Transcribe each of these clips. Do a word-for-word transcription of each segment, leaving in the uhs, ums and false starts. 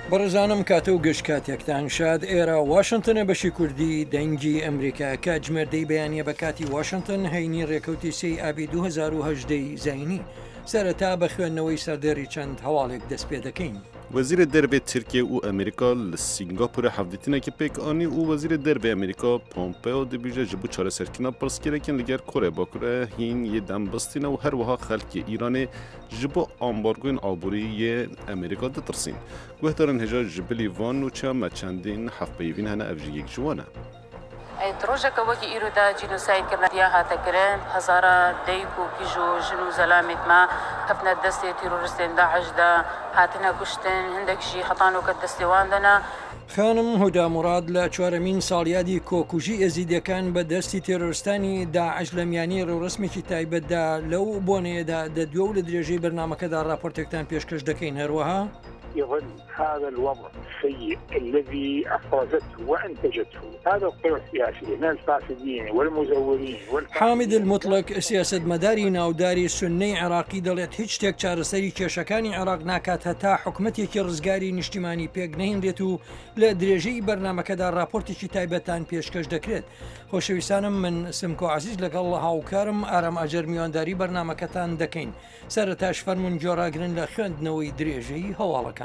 بەڕێزانم کاتە و گەشت کاتێکتان شاد ئێرە واشنگتنە بەشی کوردی دەنگی ئەمریکا کە جمێردەی بەیانیە بە کاتی واشنگتن هەینی ڕێکەوتی سی ئابی دوو هەزار و هەژدە زینی سەرەتا بە خوێندنەوەی سەردەری چەند هەواڵێک دەست پێ دەکەین. وزیر دربی ترکیه و امریکا لسینگاپور هفدیتینه که پیک آنی و وزیر دربی امریکا پومپئو دبیجه جبو چاره سرکینا پرسکیرکن لگر کره باکره هین یه دم بستینه و هر وها خلق ایران جبو آمبارگوین آبوری امریکا دترسین. گوهترن هجا جبلی وان و چه مچندین حق بیوین هنه افجی یک جوانه. دروجه که وقتی ایرو دا جنوساید کرد دیا هات کرد هزارا دیکو پیجو جنو زلامت ما هفنا دستی تروریستین داعش دا هاتنا کشتن هندک جی خطانو کد دستیوان دنا. خانم هودا مراد لە چوارەمین ساڵیادی کۆکوژی ئەزیدەکان بە دەستی تێرۆریستانی داعش لە میانی ڕێوڕسمێکی تایبەتدا لەو بۆنەیەدا دەدوێ و لە درێژەی بەرنامەکەدا راپۆرتێکتان پێشکەش دەکەین. هەروەها يظل هذا الوضع السيء الذي أفرزته وأنتجته هذا القوى السياسية من الفاسدين والمزورين حامد المطلق سياسة مداري ناوداري سني عراقي دلت هیچ تێک چارەسەری کێشەکانی عێراق ناکات هەتا حکومەتێکی ڕزگاری نیشتیمانی پێک نەهێنرێت و لە درێژەی بەرنامەکەدا راپۆرتێکی تایبەتان پێشکەش دەکرێت. خۆشەویستانم من سمکۆ عزیز لەگەڵ هاوکارم ئارام ئەجەر میوانداری بەرنامەکەتان دەکەین. سەرەتاش فەرمون جۆراگرن لە خوێندنەوەی درێژەی هەواڵەکان.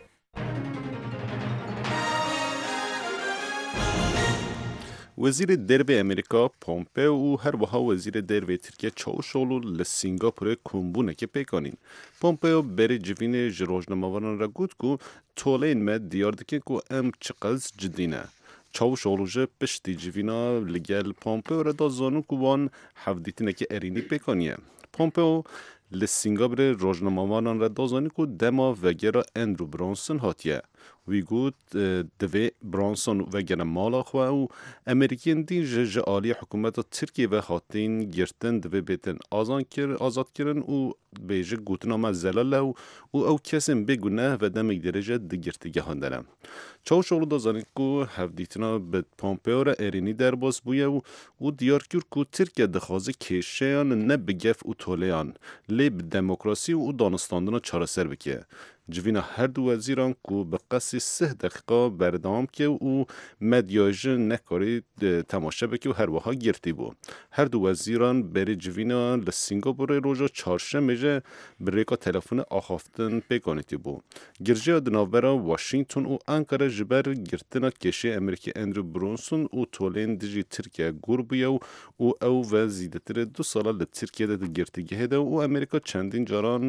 وزیر دربی امریکا پومپئو و هر وها وزیر دربی ترکیه چاوشولو لسینگاپور کومبونه که پیکانین. پومپئو بری جوین جروجنامه‌واران را گفت که طولین مد دیار دکن که ام چقدر جدینه. چاوشولو جه پشتی جوینا لگل پومپئو را دازانو که وان حفدیتینه که ارینی پیکانیه. پومپئو لسینگاپور روزنامه‌واران را دازانی که دما وگرا اندرو برانسون هاتیه. وی گوت دوی برانسون وگرا مالا خواه و امریکین دین جه عالی حکومت ترکیه و خاطین گرتن دوی بیتن آزاد کرن و بیجه گوتنامه زلاله و او کسیم بگونه و دمک درجه دگرتگه هندنم. چاوشولو دازانی که هفدیتنا به پومپئو را ارینی در باز بویه و او دیار کرد که ترکیه دخوازه کشیان نه بگف و تولیان لی به دموکراسی و او دانستاندن چاره سر بکیه. جوینا هر دو وزیران که به قصی سه دقیقه بردام که او مدیاج نکاری تماشا بکی و هر وها گرتی بود. هر دو وزیران بری جوینا لسینگاپور روژا چهارشنبه بریکا تلفن آخافتن پیکانیتی بود. گرجه دناورا واشنگتن و انکاره جبر گرتنا کشی امریکی اندرو برانسون و تولین دیجی ترکیه گور بیا و او او و زیدتر دو ساله لترکیه ده گرتگی هده و امریکا چندین جاران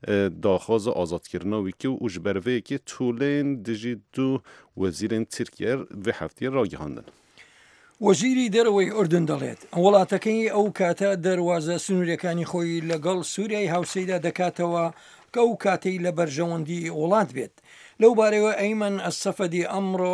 داخواز آزاد کردن ویکی و اجبروه که طولین دیجی دو وزیرین ترکیه و هفته را گهاندن. وەزیری دەرەوەی ئوردن دەڵێت وڵاتەکەی ئەو کاتە دەواازە سنوورەکانی خۆی لەگەڵ سووریای هاوسەیدا دەکاتەوە کە ئەو کاتەی لە بەرژەوەندی وڵات بێت. لەو بارەوە ئەیمەن ئەسەفەدی ئەمڕۆ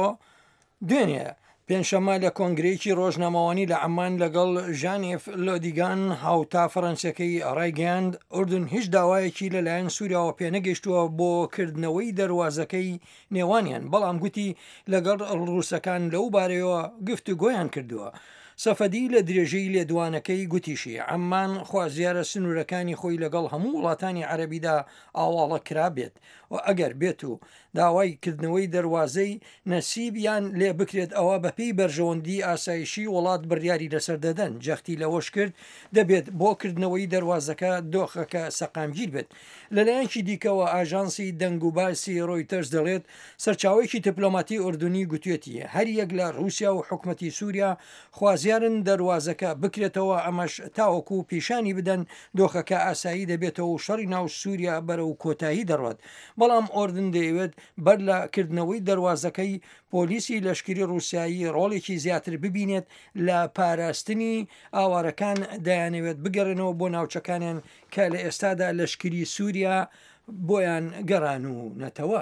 دوێنێ پێنجشەممە لە کۆنگرێکی ڕۆژنامەوانی لە عەمان لەگەڵ ژانێف لۆدیگان هاوتا فەڕەنسیەکەی ڕایگەیاند ئوردن هیچ داوایەکی لەلایەن سووریاوە پێنەگەیشتووە بۆ کردنەوەی دەواازەکەی نێوانیان، بەڵام گوتی لەگەڵ ڕووسەکان لەو بارەوە گفتوگۆیان کردووە. سەفەدی لە درێژەی لێدوانەکەی گوتیشی عەمان خوازیارە سنوورەکانی خۆی لەگەڵ هەموو وڵاتانی عەرەبیدا ئاواڵە کرا بێت و ئەگەر بێت و داوای کردنەوەی دەواازەی نەسیبیان لێ بکرێت ئەوە بەپێی بەرژەوەندی ئاسایشی وڵات بڕیاری لەسەر دەدەن. جەختی لەوەش کرد دەبێت بۆ کردنەوەی دەواازەکە دۆخەکە سەقامگیر بێت. لەلایەنکی دیکەوە ئاژانسی دەنگ و باسی ڕۆیتەرز دەڵێت سەرچاوەیەکی دیپلۆماتی ئوردنی گوتوێتی هەر یەک لە رووسیا و حکومەتی سووریا خوازیارن دەواازەکە بکرێتەوە، ئەمەش تاوەکو پیشانی بدەن دۆخەکە ئاسایی دەبێتەوە و شەڕی ناو سووریا بەرەو کۆتایی دەڕوات. بەڵام ئوردن دەیەوێت بەر لە کردنەوەی دەواازەکەی پۆلیسی لەشکری رووسایی ڕۆڵێکی زیاتر ببینێت لە پاراستنی ئاوارەکان دەیانەوێت بگەڕێنەوە بۆ ناوچەکانیان کە لە ئێستادا لەشکری سووریا بۆیان گەڕان و نەتەوە.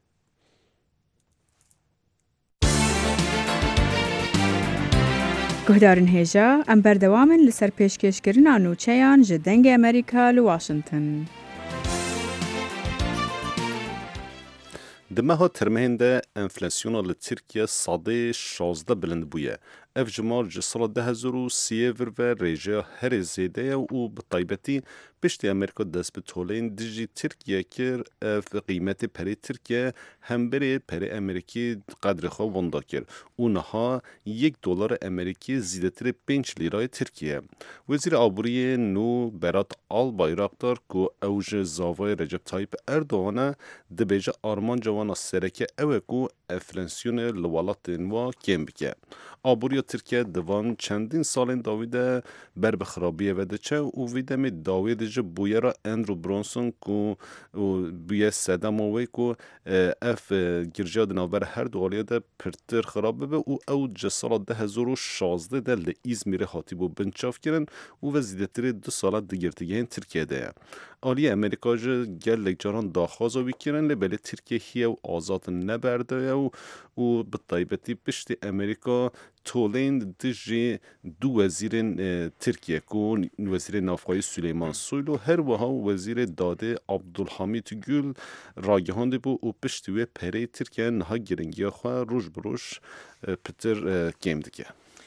گهدارن هێژە ئەم بەردەوامن لەسەر پێشکەشکردنا نووچەیان ji dengê ئەمریکا li Washington. دمها ترمهنده انفلاسیونا لترکیه ساده شازده بلند بویه. اف جمار جسال ده هزار و سیه ور و ریجه هر زیده و بطایبتی پشت امریکا دست به تولین دیجی ترکیه کر اف قیمت پری ترکیه هم بری پری امریکی قدر خواه وندا کر اونها یک دلار امریکی زیده تر پنج لیرای ترکیه. وزیر آبوری نو برات آل بایراقدار که اوج زاوای رجب طایب اردوانه دبیجه آرمان جوانا سرکه اوه که افلانسیون لوالات نوا کم بکه. آبوری ترکیه دوان چندین سالین داویده بر بخرابیه وده چه و ویده می داویده جه بویه را اندرو برونسون که بویه سدم اوی که اف گرجه دنابر هر دوالیه ده پرتر خرابه به او او جسال ده هزار و شازده ده لئیزمیر خاطی بو بنچاف کرن و وزیده تری دو سالت دگرتگه این ترکیه ده. آلی امریکا جه گل لکجاران داخوازو بیکرن لبلی ترکیه هیه و آزاد نبرده و و بطایبتی پشت امریکا تولین دجی دو وزیر ترکیه کن وزیر نافخای سلیمان سویلو هر وها وزیر داده عبدالحمید گل راگهانده بو و پشتوی پره ترکیه نها گرنگی خواه روش بروش پتر کم دکه.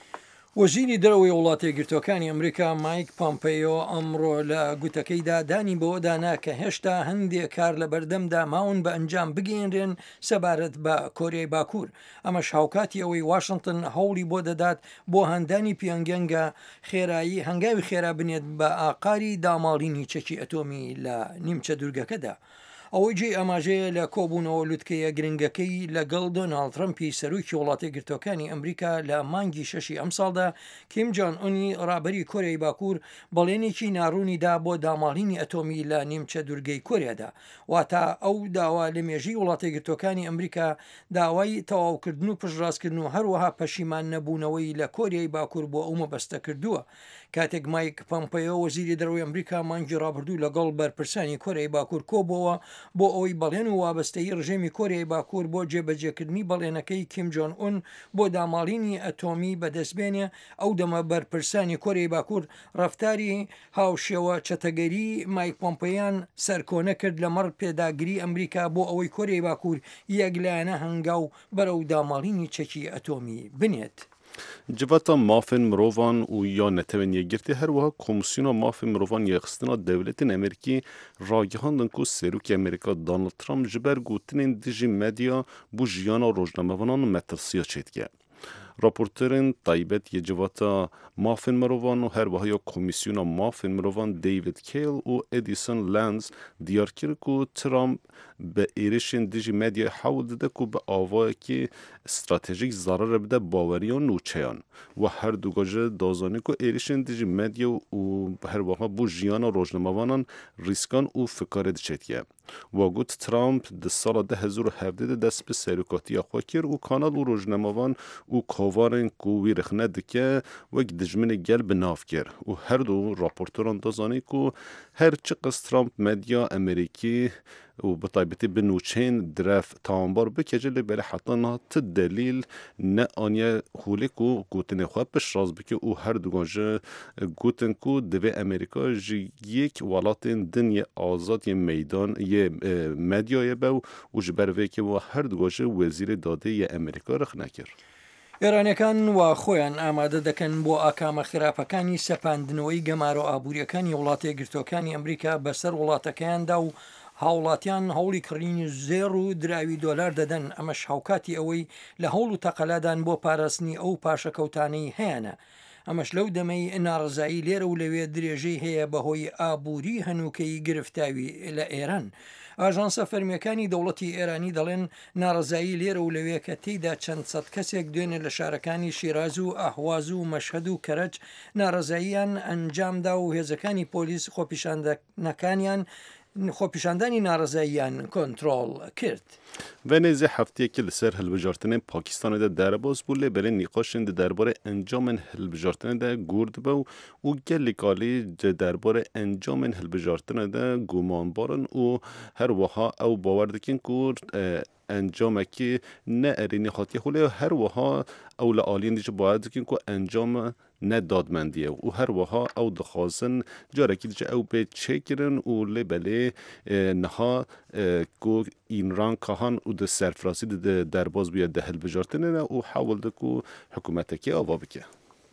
وەزیری دەرەوەی وڵاتە یەکگرتووەکانی ئەمریکا مایک پۆمپیۆ ئەمڕۆ لە گوتەکەیدا دانی بۆ دانا کە هێشتا هەندێک کار لە بەردەمدا ماون بە ئەنجام بگەێنرێن سەبارەت بە کۆریای باکوور. ئەمەش هاوکاتی ئەوەی واشنگتن هەوڵی بۆ دەدات بۆ هەندانی پیانگەنگە خێرایی هەنگاوی خێرا بنێت بە ئاقاری داماڵینی چەکی ئەتۆمی لە نیمچە دوورگەکەدا. ئەوەی جێ ئەماژەیە لە کۆبوونەوە لوتکەیە گرنگەکەی لەگەڵ دۆناڵد ترەمپی سەرۆکی وڵاتە یەکگرتووەکانی ئەمریکا لە مانگی شەشی ئەم ساڵدا کیم جۆن ئونی ڕابەری کۆریای باکوور بەڵێنێکی ناڕوونیدا بۆ داماڵینی ئەتۆمی لە نیمچە دوورگەی کۆریادا. واتە ئەو داوا لە مێژی وڵاتە یەکگرتووەکانی ئەمریکا داوای تەواوکردن و پشتڕاستکردن و هەروەها پەشیمان نەبوونەوەی لە کۆریای باکوور بۆ ئەو مەبەستە کردووە. کاتێک مایک پۆمپیۆ وەزیری دەرەوەی ئەمریکا مانگی ڕابردوو لەگەڵ بەرپرسانی کۆریای باکوور کۆبەوە بۆ ئەوەی بەڵێن و وابەستەی ڕژێمی کۆریای باکوور بۆ جێبەجێکردنی بەڵێنەکەی کیم جۆن ئون بۆ داماڵینی ئەتۆمی بەدەستبێنێ ئەو دەمە بەرپرسانی کۆریای باکوور ڕەفتاری هاوشێوە چەتەگەری مایک پۆمپیۆیان سەرکۆنە کرد لەمەڕ پێداگیری ئەمریکا بۆ ئەوەی کۆریای باکوور یەکلایەنە هەنگاو بەرەو داماڵینی چەکی ئەتۆمی بنێت. جواتا مافن مروان و یا نتوین یگرتی هر وها کمیسیون مافن مروان یخستنا دولت امریکی راگهاندن کو سروک امریکا دانالد ترامپ جبر گوتنین دیجی مدیا بو جیانا روزنامه‌وانان مترسیا چیدگه. راپورترین طایبت یجواتا مافن مروان و هر وها یا کمیسیون مافن مروان دیوید کیل و ادیسون لندز دیار کرد که ترامپ به ایرشین دیجی مدیا حول داده که به آوایی که استراتژیک ضرر بده باوریان نوچهان و هر دو گاجه دازانی که ایرشین دیجی مدیا و هر وها بو جیان روزنامه‌وانان ریسکان و فکر دچتیه. و گوت ترامپ ده سال ده هزار و هفده دست به سروکاتی خوا کرد و کانال و روزنامه‌وان و کاوارن کوی رخنه دکه و دجمن گل بناف کرد و هر دو راپورتران دازانی که هر چه قصد ترامپ مدیا امریکی و بطایبتی بنوچین درف تانبار بکجل بله حتی نه تدلیل نه آنیا خولیک و گوتن خواه پش راز بکه و هر دوگانجه گوتن که دوی امریکا جی یک ولات دنیا آزاد یه میدان یه مدیای باو و جبروی که و هر دوگانجه وزیر داده یه امریکا رخ نکر. ئێرانەکان وا خۆیان ئامادە دەکەن بۆ ئاکامە خراپەکانی سەپاندنەوەی گەمارە و ئابوووریەکانی وڵاتە یەکگرتووەکانی ئەمریکا بەسەر وڵاتەکەیاندا و هاوڵاتیان هەوڵی کڕینی زێڕ و دراوی دۆلار دەدەن. ئەمەش هاوکاتی ئەوەی لە هەوڵ و تەقەلادان بۆ پاراستنی ئەو پاشەکەوتانەی هەیەە. ئەمەش لەو دەمەی ناڕزایی لێرە و لەوێ درێژەی هەیە بەهۆی ئابووری هەنووکەی گرفتاوی لە ئێران. ئاژانسە فەرمیەکانی دەوڵەتی ئێرانی دەڵێن ناڕزایی لێرە و لەوێ کە تێیدا چەند سەد کەسێک دوێنێ لە شارەکانی شیراز و ئەهواز و مەشهەد و کەرەج ناڕزاییان ئەنجامدا و هێزەکانی پۆلیس خۆپیشاندنەکانیان خۆپیشاندانی ناڕزاییان کۆنترۆڵ کرد. ونیزه هفته که لسر هلبجارتن پاکستان ده درباز بوله برای نیقاشن ده درباره انجام هلبجارتن ده گرد باو و گلیکالی درباره انجام هلبجارتن ده گمان بارن و هر وها او باور دکن که ئەنجامێکی نەئەرێنی خاڵتیە خولێ هەروەها ئەو لە ئالین دیجە باید دکن کو ئەنجام نەدادمەندیە و هەروەها ئەو دخوازن جارێکی دیجە ئەو بێ چێکردن و لێ بەلێ نەها کو ئینران کەهان و دە سەرفراسی دەرباز بووە دە هەلبژارتنە و حاول دک و حکوومەتێکی ئاوا بکە.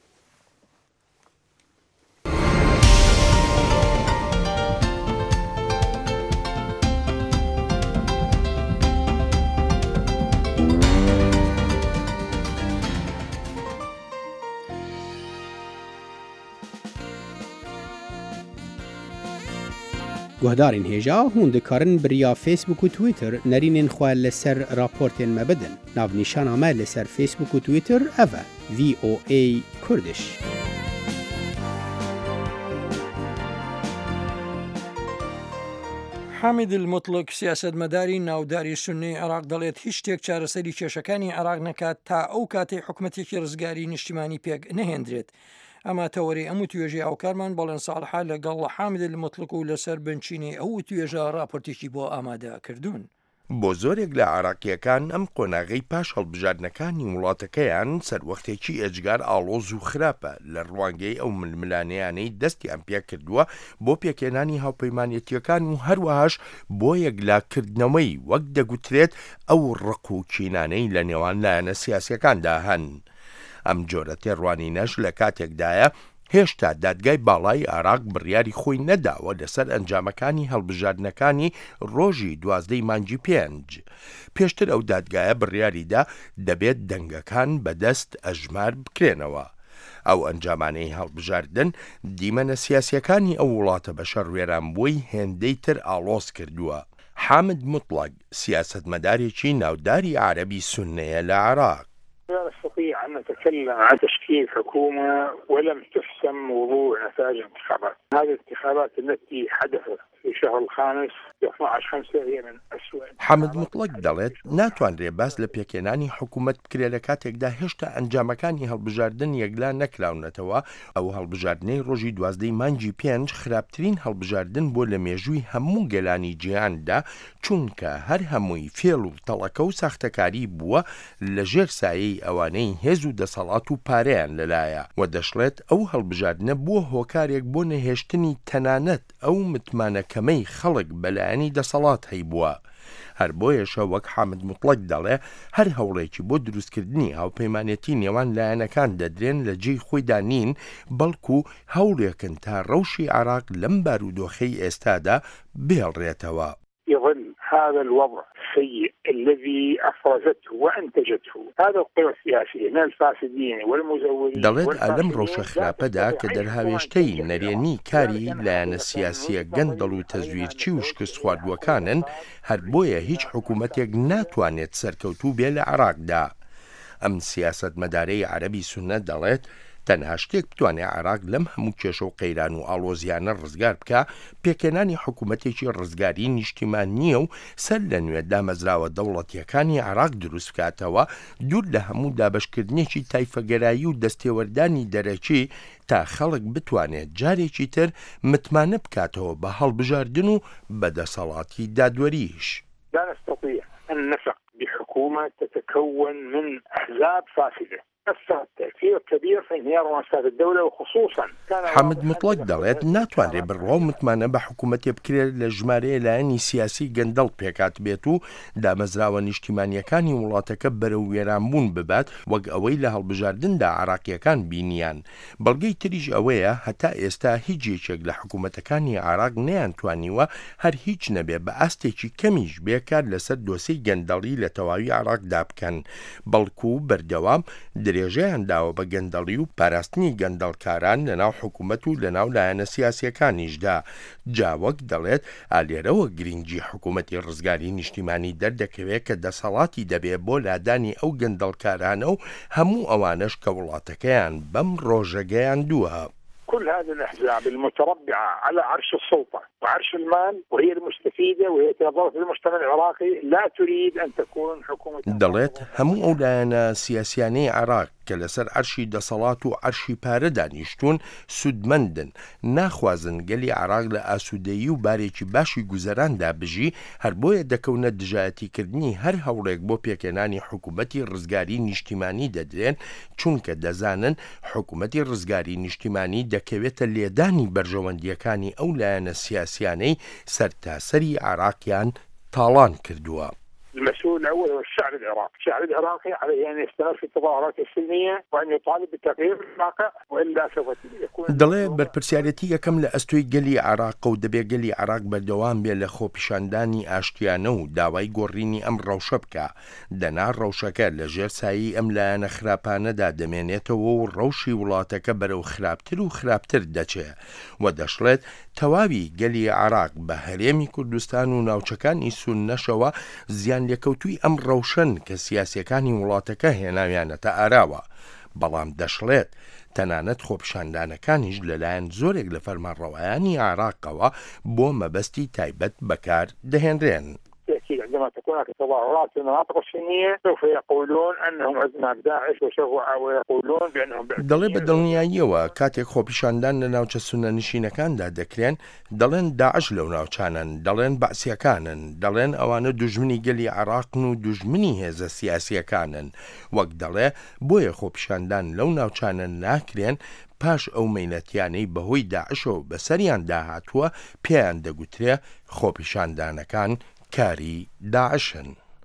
گوهدارین هێژا هون دikarin biriya Facebook û Twitter nerînên xwe li ser raportên me bidin. Navnîşana me li ser Facebook û Twitter ev e V O A Kurdish. حامد المطلق سیاسەتمەداری ناوداری سونی عێراق دەڵێت هیچ شتێک چارەسەری کێشەکانی عێراق نەکات تا ئەو کاتەی حکوومەتێکی ڕزگاری نیشتیمانی پێک نەهێنرێت. ئەمە تەوەری ئەم توێژی ئاوکارمان بەڵێن ساڵحا لەگەڵ حامد المطلق و لەسەر بنچینی ئەو توێژە راپۆرتێکی بۆ ئامادە کردوون. بۆ زۆرێک لە عێراقیەکان ئەم قۆناغەی پاش هەڵبژاردنەکانی وڵاتەکەیان سەروەختێکی ئەجگار ئاڵۆز و خراپە لە ڕوانگەی ئەو ململانەیانەی دەستی ئەم پێ کردووە بۆ پێکێنانی هاوپەیمانەتیەکان و هەروەهاش بۆ یەکلاکردنەوەی وەک دەگوترێت ئەو ڕق و کینانەی لە نێوان لایەنە سیاسیەکاندا هەن. ئەم جۆرە تێڕوانینەش لە کاتێکدایە هێشتا دادگای باڵای عێراق بڕیاری خۆی نەداوە لەسەر ئەنجامەکانی هەڵبژاردنەکانی ڕۆژی دوازدەی مانگی پێنج. پێشتر ئەو دادگایە بڕیاریدا دەبێت دەنگەکان بەدەست ئەژمار بکرێنەوە. ئەو ئەنجامانەی هەڵبژاردن دیمەنە سیاسیەکانی ئەو وڵاتە بە شەڕوێرانبووی هێندەی تر ئاڵۆز کردووە. حامد مطلق سیاسەتمەدارێکی ناوداری عەرەبی سوننیە لە عێراق. لا نستطيع أن نتكلم عن تشكيل حكومة ولم تحسم وضوح نتائج الانتخابات. هذه الانتخابات التي حدثت في شهر الخامس في اثنا عشر خمسة هي من أسوأ. حامد مطلق دەڵێت ناتوانرێ باس لە پێکێنانی حکوومەت بکرێ لە کاتێکدا هێشتا ئەنجامەکانی هەڵبژاردن یەکلا نەکراونەتەوە. ئەو هەڵبژاردنەی ڕۆژی دوازدەی مانگی پێنج خراپترین هەڵبژاردن بۆ لە مێژووی هەموو گەلانی جیهاندا چونکە هەر هەمووی فێڵ و تەڵەکە و ساختەکاری بووە لە ژێر سایەی ئەوانەی هێز و دەسەڵات و پارەیان لەلایە و دەشڵێت ئەو هەڵبژاردنە بووە هۆکارێک بۆ نەهێشتنی تەنانەت ئەو متمانەکەمەی خەڵک بەلایەنی دەسەڵات هەیبووە. هەر بۆیەشە وەک حامد مطلق دەڵێ هەر هەوڵێکی بۆ دروستکردنی هاوپەیمانێتی نێوان لایەنەکان دەدرێن لە جێی خۆیدا نین بەڵکو هەوڵێکن تا ڕەوشی عێراق لەم بارودۆخەی ئێستادا بێڵڕێتەوە. يظل هذا الوضع السيء الذي أفرزته وأنتجته هذا القوى السياسية من الفاسدين والمزورين. دەڵێت ئەلەم ڕۆژە خراپەدا کە دەرهاوێشتەی نەرێنی کاری لایەنە سیاسیە گەندەڵ و تەزویرچی و شکست خواردووەکانن هەر بۆیە هیچ حکوومەتێک ناتوانێت سەرکەوتوو بێ لە عێراقدا. ئەم سیاسەتمەدارەی عەرەبی سوننە دەڵێت تەنها شتێک بتوانێت عێراق لەم هەموو کێشە و قەیران و ئاڵۆزیانە ڕزگار بکە پێکێنانی حکوومەتێکی ڕزگاری نیشتیمان نییە و سەر لە نوێ دامەزراوە دەوڵەتیەکانی عێراق دروست بکاتەوە دوور لە هەموو دابەشکردنێکی تایفەگەرایی و دەستێوەردانی دەرەکی تا خەڵک بتوانێت جارێکی تر متمانە بکاتەوە بە هەڵبژاردن و بەدەسەڵاتی دادوەریش. لا نستطيع أن نثق بحكومة تتكون من أحزاب فاسدة. حامد مطلق دەڵێت ناتوانرێ بڕوا و متمانە بە حکوومەتێ بکرێت لە ژمارەیە لایەنی سیاسی گەندەڵ پێکات بێت و دامەزراوە نیشتیمانیەکانی وڵاتەکە بەرەو وێرانبوون ببات وەک ئەوەی لە هەڵبژاردندا عێراقیەکان بینیان. بەڵگەی تریش ئەوەیە هەتا ئێستا هیچ یەکێک لە حکوومەتەکانی عێراق نەیانتوانیوە هەر هیچ نەبێ بە ئاستێکی کەمیش بێکار لەسەر دۆسەی گەندەڵی لە تەواوی عێراقدا بکەن بەڵکو بەردەوام درێژەیان داوە بە گەندەڵی و پاراستنی گەندەڵکاران لەناو حکوومەت و لەناو لایەنە سیاسیەکانیشدا. جاوەک دەڵێت ئالێرەوە گرنگی حکوومەتی ڕزگاری نیشتیمانی دەردەکەوێت کە دەسەڵاتی دەبێت بۆ لادانی ئەو گەندەڵکارانە و هەموو ئەوانش کە وڵاتەکەیان بەم ڕۆژەگەیان دووە. كل هذه الأحزاب المتربعة على عرش السلطة وعرش المال وهي المستفيدة وهي تضر في المجتمع العراقي لا تريد أن تكون حكومة. دەڵێت هەموو ئەو لایەنە سیاسیانەی عێراق کە لەسەر عەرشی دەسەڵات و عەرشی پارە دانیشتون سودمەندن، ناخوازن گەلی عێراق لە ئاسوودەیی و بارێکی باشی گوزەراندا بژی، هەر بۆیە دەکەونە دژایەتیکردنی هەر هەوڵێک بۆ پێکێنانی حکوومەتی ڕزگاری نیشتیمانی دەدرێن، چونکە دەزانن حکوومەتی ڕزگاری نیشتیمانی دەکەوێتە لێدانی بەرژەوەندیەکانی ئەو لایەنە سیاسیانەی سەرتاسەری عێراقیان تاڵان کردووە. المسؤول الأول هو الشعب العراقي، الشعب العراقي عليه أن يستمر في التظاهرات السلمية وأن يطالب بتغيير الواقع وإلا سوف يكون دەڵێ بەرپرسیارەتی یەکەم لە ئەستۆی گەلی عێراق و دەبێ گەلی عێراق بەردەوام بێ لە خۆپیشاندانی ئاشتیانە و داوای گۆڕینی ئەم ڕەوشە بکە. دەنا ڕەوشەکە لە ژێر سایی ئەم لایەنە خراپانەدا دەمێنێتەوە و ڕەوشی وڵاتەکە بەرەو خراپتر و خراپتر دەچێت و دەشڵێت تەواوی گەلی عێراق بە هەرێمی کوردستان و ناوچەکانی سوننەشەوە زیان لێکەوتووی ئەم ڕەوشەن کە سیاسیەکانی وڵاتەکە هێناویانەتە ئاراوە. بەڵام دەشڵێت تەنانەت خۆپیشاندانەکانیش لەلایەن زۆرێک لە فەرمانڕەوایانی عێراقەوە بۆ مەبەستی تایبەت بەکار دەهێنرێن. عندما تكون هناك تظاهرات في المناطق السنية سوف يقولون أنهم أبناء داعش وسوف يقولون بأنهم دەڵێ بە دڵنیاییەوە کاتێک خۆپیشاندان لە ناوچە سونەنشینەکاندا دەکرێن دەڵێن داعش لەو ناوچانن، دەڵێن بەعسیەکانن، دەڵێن ئەوانە دوژمنی گەلی عێراقن و دوژمنی هێزە سیاسیەکانن. وەک دەڵێ بۆیە خۆپیشاندان لەو ناوچانە ناکرێن پاش ئەو مەینەتیانەی بەهۆی داعشەوە بەسەریان داهاتووە پێیان دەگوترێ خۆپیشاندانەکان کاری داعشن.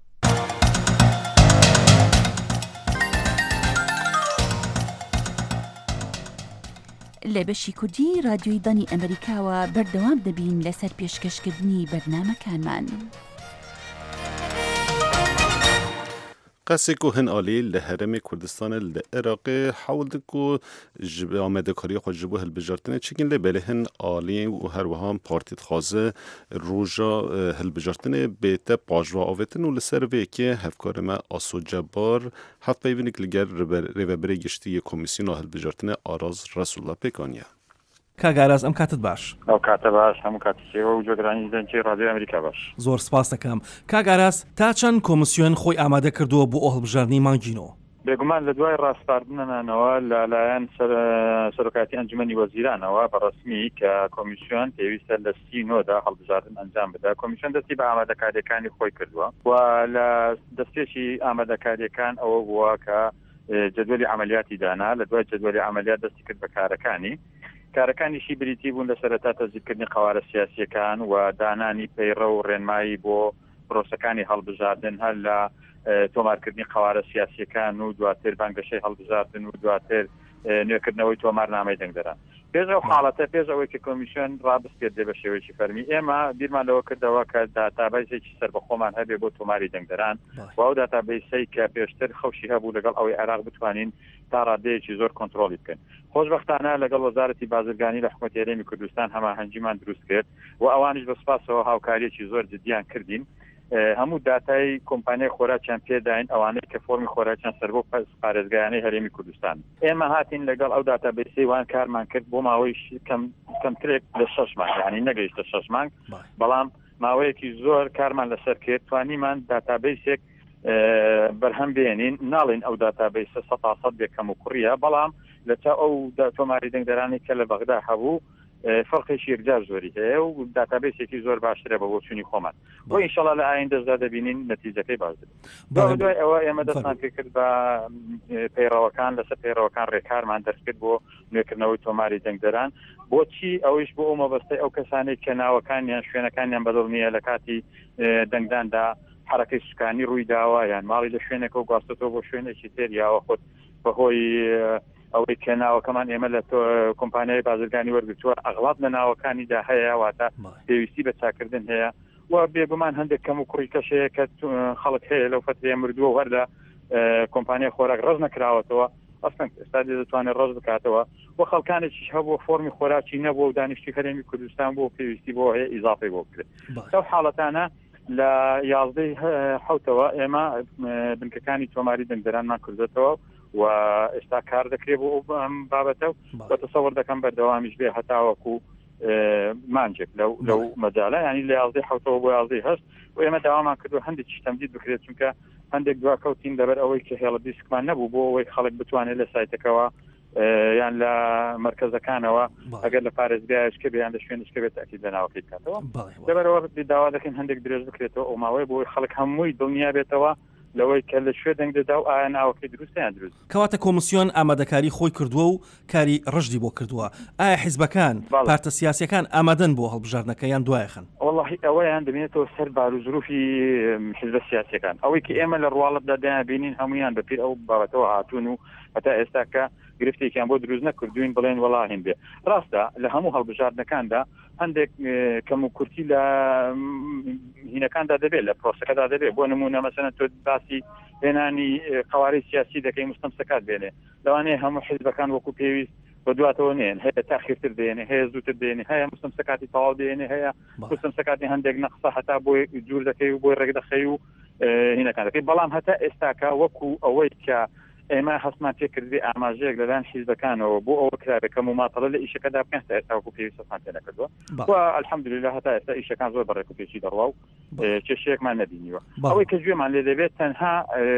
لە بەشی کوردی رادیۆی دانی ئەمریکاوە بەردەوام دەبین لەسەر پێشکەشکردنی بەرنامەکانمان. قەسێک و هەن ئالێ لە هەرێمی کوردستانە لە عێراقê حەول دک و ji ئامادەکاریya xwe ji bo hilbijartinê çêkin lê belê hin aliyên û her wiha partî dixwaze roja hilbijartinê bête pajva avêtin û li ser vêkê hevkarê me Aso Cebar hevpeyvînik li ger rêveberê giştî Komîsyona Hilbijartinê Araz Resulullah pêkaniye. کاگاراز ئەم کاتت باش. ئەو کاتە باش هەموو کاتیەوە و جۆگرانی دەنجی ڕادیۆی ئەمریکا باش. زۆر سپاس دەکەم. کاگاراز تا چەند کۆمسیۆن خۆی ئامادە کردووە بۆ ئەو هەڵبژاردننی مانگینۆ؟ بێگومان لە دوای ڕاستپاردنەوە لەلایەن سەرۆکاتی ئەنجومەنی وەزیرانەوە بەڕسمی کە کۆمیسیۆن پێویستە لە سی نۆدا هەڵبژاردن ئەنجام بدە. کۆمیسیۆن دەستی بە ئامادەکاریەکانی خۆی کردووە و لە دەستێکی ئامادەکاریەکان ئەوە بووە کە جدولی عملیاتی دانا، لە دوای جدولی عملیات دەستی کرد بە کارەکانی. کارەکانیشی بریتی بوون لە سەرەتا تەزیدکردنی قوارە سیاسیەکان و دانانی پەیڕە و ڕێنمایی بۆ پرۆسەکانی هەڵبژاردن هەر لە تۆمارکردنی قوارە سیاسیەکان و دواتر بانگەشەی هەڵبژاردن و دواتر نوێکردنەوەی تۆمارنامەی دەنگدەران. پێش ئەو حاڵەتە پێش ئەوەی کە کۆمیسیۆن ڕابستێت دێ بە شێوەیەکی فەرمی ئێمە بیرمان لەوە کردەوە کە داتابیسێکی سەر بەخۆمان هەبێ بۆ تۆماری دەنگدەران و ئەو داتابیسەی کە پێشتر خەوشی هەبوو لەگەڵ ئەوەی عێراق بتوانین تا ڕادەیەکی زۆر کۆنتڕۆلی بکەن. خۆشبەختانە لەگەڵ وەزارەتی بازرگانی لە حکومەتی هەرێمی کوردستان هەماهەنگیمان دروست کرد و ئەوانش بەسپاسەوە هاوکاریەکی زۆر جدیان کردین. هەموو داتای کۆمپانیای خۆراکیان پێداین ئەوانەی کە فۆرمی خۆراکیان سەر بۆ پارێزگایانەی هەرێمی کوردستان. ئێمە هاتین لەگەڵ ئەو داتابیسەی وان کارمان کرد بۆ ماوەی کەمترێک لە شەش مانگ، یعنی نەگەیشتە شەش مانگ، بەڵام ماوەیەکی زۆر کارمان لەسەر کرد توانیمان داتابیسێک بەرهەم بێنین. ناڵین ئەو داتابیسە سەد تا سەد بێکەم و کوڕیە، بەڵام لە تا ئەو تۆماری دەنگدەرانی کە لە بەغدا هەبوو فەرقێکی یەکجار زۆری هەیە و داتابیسێکی زۆر باشترە بە بۆ چوونی خۆمان بۆ ئینشەڵا لە ئایندەشدا دەبینین نەتیجەکەی باش دەبێت. دوای ئەوە ئێمە دەستمان پێ کرد بە پەیڕەوەکان لەسەر پەیڕەوەکان ڕێکارمان دەستکرد بۆ نوێکردنەوەی تۆماری دەنگدەران. بۆچی ئەویش بۆ ئەو مەبەستەی ئەو کەسانێک کە ناوەکانیان شوێنەکانیان بەدڵ نییە لە کاتی دەنگداندا حرەکەی سوکانی ڕووی داوە یان ماڵی لە شوێنێکەوە گواستۆ بۆ شوێنێکی تر یاوە خۆت بەهۆی ئەوەی کە ناوەکەمان ئێمە لە کۆمپانیای بازرگانی وەرگرتووە ئەغڵاب لە ناوەکانیدا هەیە واتە پێویستی بە چاکردن هەیە و بێگومان هەندێک کەم و کوڕی کەشەیە کە خەڵک هەیە لەو فترەیە مردووە وەردا کۆمپانیای خۆراک ڕز نەکراوەتەوە ئەستن ئێستا دەتوانێت ڕز بکاتەوە بۆ خەڵکانێکیش هەبوو فۆرمی خۆراکی نەبووە و دانیشتی هەرێمی کوردستان بۆ پێویستی بۆ هەیە ئیزافی بۆ بکرێت. ئەو حاڵەتانە لە یازدەی حوتەوە ئێمە بنکەکانی تۆماری دەنگدەرانمان کردێتەوە و ئێستا کار دەکرێت بۆ ئەم بابەتە و تەسەوەر دەکەم بەردەوامیش بێ هەتاوەکو مانجێک لەو مەجاالە ینی لە یازدەی حوتەوە بۆ یازدەی هەشت و ئێمە داوامان کردو هەندێکی تەمدید بکرێت چونکە هەندێک دواکەوتین لەبەر ئەوەی کە هێڵە دیسکمان نەبوو بۆ ئەوەی خەڵک بتوانێت لە سایتەکەەوە یان لە مرکزەکانەوە ئەگەر لە پارێزگایشکە بێ یان لە شوێنشکە بێت تاکید لە ناوەکەی بکاتەوە لەبەرەوە داوا دەکەین هەندێک درێژ بکرێتەوە ئەو ماوەی بۆی خەڵک هەمووی دڵنیا بێتەوە لەوەی کە لە شوێ دەنگدەدا و ئایا ناوەکەی دروستیان دروست کەواتە کۆمسیۆن ئامادەکاری خۆی کردووە و کاری ڕژدی بۆ کردووە ئایا حیزبەکان پارتە سیاسیەکان ئامادەن بۆ هەڵبژاردنەکەیان دوایەخن وەڵڵاهی ئەوەیان دەبێتەوە سەر بار و زروفی حیزبە سیاسیەکان ئەوەی کە ئێمە لە ڕواڵەتدا دەیانبینین هەمویان بەپیر ئەو بابەتەوە هاتوون و هەتا ئێستا کە گرفتێکیان بۆ دروست نەکردوین بڵێن وەڵاهین بێ ڕاستە لە هەموو هەڵبژاردنەکاندا هەندێک کەم و کورتی لە هینەکاندا دەبێت لە پرۆسەکەدا دەبێت بۆ نمونە مەسەلەن تۆ باسی هێنانی قەوارەی سیاسی دەکەی مستەمسەکات بێنێ لەوانەیە هەموو حیزبەکان وەکو پێویست بە دواتەوە نێن هەیە تاخیرتر دێنێ هەیە زووتر دێنێ هەیە مستەمسەکاتی تەواو دێنێ هەیە مستەمسەکاتی هەندێک نەقسە هەتا بۆی جوور دەکەی و بۆی ڕێک دەخەی و هینەکان دەکەی بەڵام هەتا ئێستاکە وەکو ئەوەی کە ئێمە هەستمان پێ کردی ئاماژەیەک لەلایەن حیزبەکانەوە بۆ ئەوە کرابێت کە مماطلە لە ئیشەکەدا بکەن تا ئێستا وەکو پێویستەمان پێ نەکردووە و الحەمدولله هەتا ئێستا ئیشەکان زۆر بەڕێک و پێچی دەڕوا و کێشەیەکمان نەبینیوە ئەوەی کە گوێمان لێ دەبێت تەنها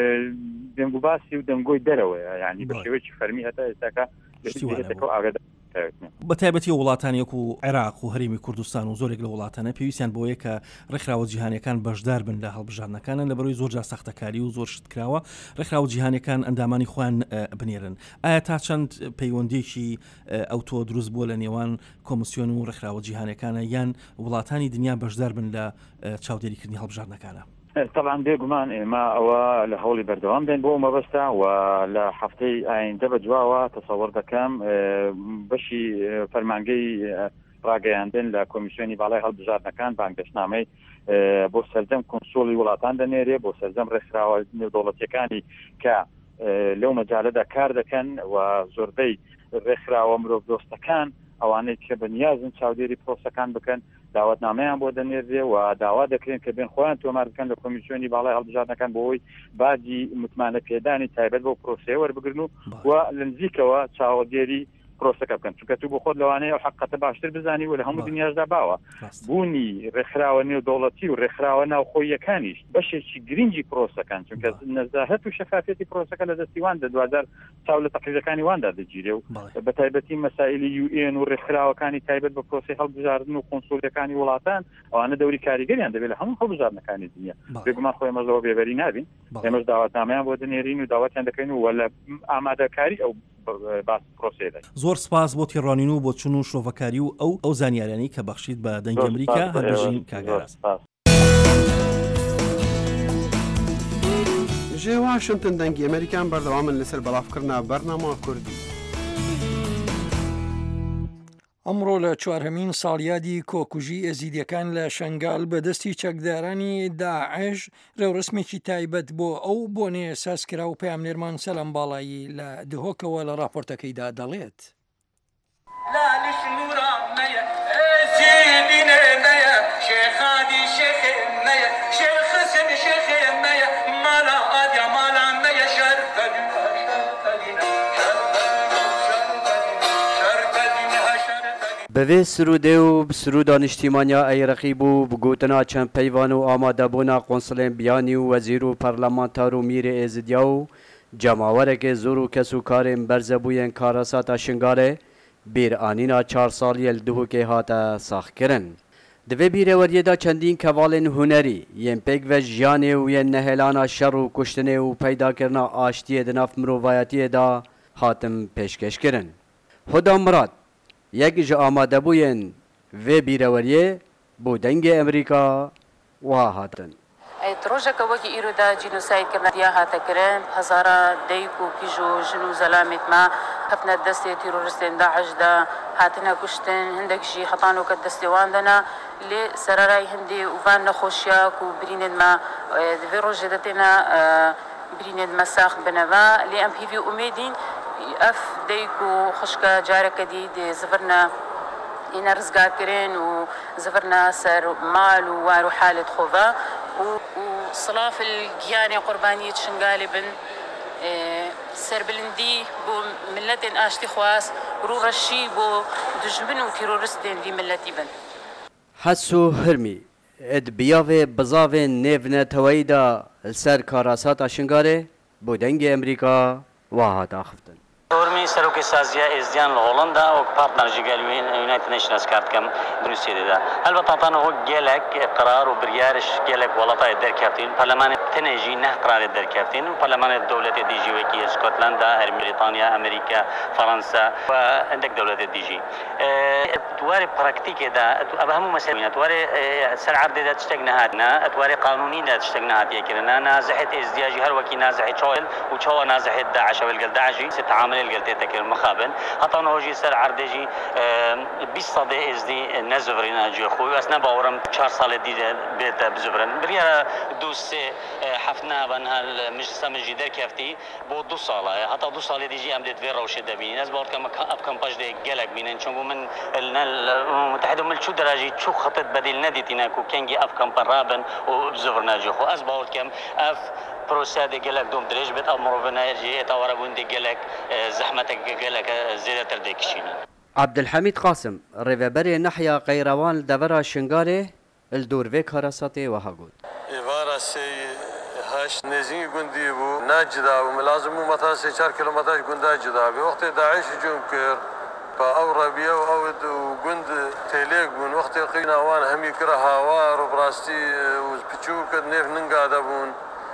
دەنگوباسی و دەنگۆی دەرەوەیە یعنی بە شێوەیەکی فەرمی هەتا ئێستاکە ئاگادار بە تایبەتی وڵاتانێک و عێراق و هەرێمی کوردستان و زۆرێک لە وڵاتانە پێویستیان بۆیە کە ڕێکخراوە جیهانیەکان بەشدار بن لە هەڵبژاردنەکانە لە بەرەوەی زۆر جار سەختەکاری و زۆر شتکراوە ڕێکخراوە جیهانیەکان ئەندامانی خۆیان بنێرن ئایا تا چەند پەیوەندێکی ئەو تۆ دروست بووە لە نێوان کۆمسیۆن و ڕێکخراوە جیهانیەکانە یان وڵاتانی دنیا بەشدار بن لە چاودێریکردنی هەڵبژاردنەکانە طبعا بێگومان ئێمە ئەوە لە هەوڵی بەردەوام دێن بۆ مەبەستا و لە هەفتەی ئایندە بە دواوە تەسەوەر دەکەم بەشی فەرمانگەی ڕاگەیاندن لە کۆمیسیۆنی باڵای هەڵبژاردنەکان بانگەشتنامەی بۆ سەردەم کۆنسۆڵی وڵاتان دەنێرێ بۆ سەردەم ڕێکخراوە نێودەوڵەتیەکانی کە لەو مەجالەدا کار دەکەن و زۆربەی ڕێکخراوە مرۆڤ دۆستەکان ئەوانەی کە بەنیازن چاودێری پرۆسەکان بکەن داوەتنامەیان بۆ دەنێردێ و داوا دەکرێن کە بێن خۆیان تۆمار بکەن لە کۆمیسیۆنی باڵای هەڵبژاردنەکان بۆەوەی باجی متمانە پێدانی تایبەت بۆ پرۆسەیە وەربگرن و و لە نزیکەوە چاودێری پرۆسەکە بکەن چونکە تو بۆ خۆت لەوانەیە ئەو حەقەتە باشتر بزانی و لە هەموو دنیاشدا باوە بوونی ڕێکخراوە نێودەوڵەتی و ڕێکخراوە ناوخۆییەکانیش بەشێکی گرنگی پرۆسەکان چونکە نەزاهەت و شەفافێتی پرۆسەکە لە دەستیوان دە دوازار چاو لە تەقیزەکانی واندا دەگیرێ و بە تایبەتی مەسائلی یو ئێن و ڕێکخراوەکانی تایبەت بە پرۆسی هەڵبژاردن و کۆنسۆڵیەکانی وڵاتان ئەوانە دەوری کاریگەریان دەبێت لە هەموو هەڵبژاردنەکانی دنیا بێگومان خۆی ئێمەش بێبەری نابین ئێمەش داوەتنامەیان بۆ دەنێرین و داواتیان دەکەین و لە ئامادەکاری ئەو باس پرۆسەیە زۆر سپاس بۆ تێڕوانین و بۆ چون و شۆڤەکاری و ئەو ئەو زانیاریانی کە بەخشید بە دەنگی ئەمریکا هەربژین کاگاراس ژێ واشنتن دەنگی ئەمریکان بەردەوامن لەسەر بەڵافکردنا بەرنامە کوردی ئەمڕۆ لە چوارهەمین ساڵیادی کۆکوژی ئەزیدیەکان لە شەنگال بەدەستی چەکدارانی داعش ڕێوڕسمێکی تایبەت بۆ ئەو بۆنێ سازکرا و پەیامنێرمان سەلەم باڵایی لە دهۆکەوە لە راپۆرتەکەیدا دەڵێت. بەوێ سرودێ و سرودا نیشتیمانیا ئەیرەقی بوو بگوتنا چەند پەیوان و ئامادەبوونا قۆنسڵێن بیانی و وەزیر و پەرلەمانتار و میرێ ئێزدیا و جەماوەرێکێ زۆر و کەس و کارێن بەرزەبوویان کارەساتە شنگارێ بیرئانینا چار ساڵیە دهوکێ هاتە ساخکردن. دوێ بیرەوەریەدا چەندین کەڤاڵێن هونەری یەن پێک ڤە ژیانێ و یەن نەهێلانا شەڕ و کوشتنێ و پەیداکردنا ئاشتیە دناف مرۆڤایەتیەدا هاتم پێشکەشکردن. هۆدا مراد یەک ji ئامادەبوویên vê bîreweriye بۆ dengê Amerîka wiha hatin. ڕۆژێکە وەکی ئیرۆدا جینۆسایدکردنیا هاتەکردن هەزارە دایک و کیژ و ژن و زەلامێتمە هەفتە دەستێ تیرۆریستێن داعشدا هاتنە کوشتن هەندێکیشی هەتانۆکە دەستێواندەنا لێ سەرەرای هەندێ وان نەخۆشیاک و برینێنمە دوێ ڕۆژێ دەتێنە برینێنمە ساخت بنەوە لێ ئەم هیوی ئومێدین ئەف دایک و خوشکە جارێکە دی دێ زڤرنە ئینە ڕزگارکردن و زڤرنە سەر مال و وار و حالت خۆڤە و سڵاف گیانی قوربانی شنگالی بن سەربلندی بۆ ملەتێن ئاشتی خواست ڕوڕەشی بۆ دژمن و تیرۆریستێن وی ملەتی بن. حەس و هەرمی ئەد بیاوێ بزاوێن نێڤنەتەوەیدا السر کاراسات شنگاره بودنگ امریکا واحد آخفتن دورمی سروک سازیا ازدیان هولندا و پارتنرجی گلوین یونایتد نیشنز کارت کم دروسی ده. البته تنها هو جلک قرار و بریارش جلک ولاتای در کفتین. پارلمان تنجی نه قرار در کفتین. پارلمان دولت دیجی وکی اسکاتلندا، بریتانیا، امریکا، فرانسه و عندك دولت دیجی. توار پراکتیک ده. ابهم مسئله. توار سر عرض ده تشتغنهات نه. توار قانونی ده تشتغنهات یکرنا. نازحت ازدیاجی هر وکی نازحت شوال و شوا نازحت داعش و الجلداعجی ستعامل الجلتة المخابن حتى نوجي سر عردجي بیست صدي از دي نزفرين اجي خوي اسنا باورم چهار سال دي بيت بزفرن بريا دوس حفنا بن هالمجلس مجدر كفتي بو دو سال حتى دو سال ديجي ام ديت فيروش دبي ناس باور كم اب كم باش دي جلك بين شنو من المتحده من شو درجه شو خطط بديل نديتنا كو كانجي اب كم برابن وبزفرنا جي خو اس باور كم اف پروسه دی گلک دوم درج بيت امرو بناجي تاورا بوندي گلک زحمتك گلک زياده تر دكشيني عبد الحميد قاسم ريفبري نحيا قيروان دبرا شنغاري الدور في كراساتي وهاغود ايفارا سي هاش نزين گوندي بو ناجدا وملازم مثلا سي چهار كيلومتر گوندا جدا به وقت داعش هجوم كر او ربيع او وگوند تيليك بون وقت قينا وان همي كره هاوار وبراستي وبچو كد نيف ننقادا بون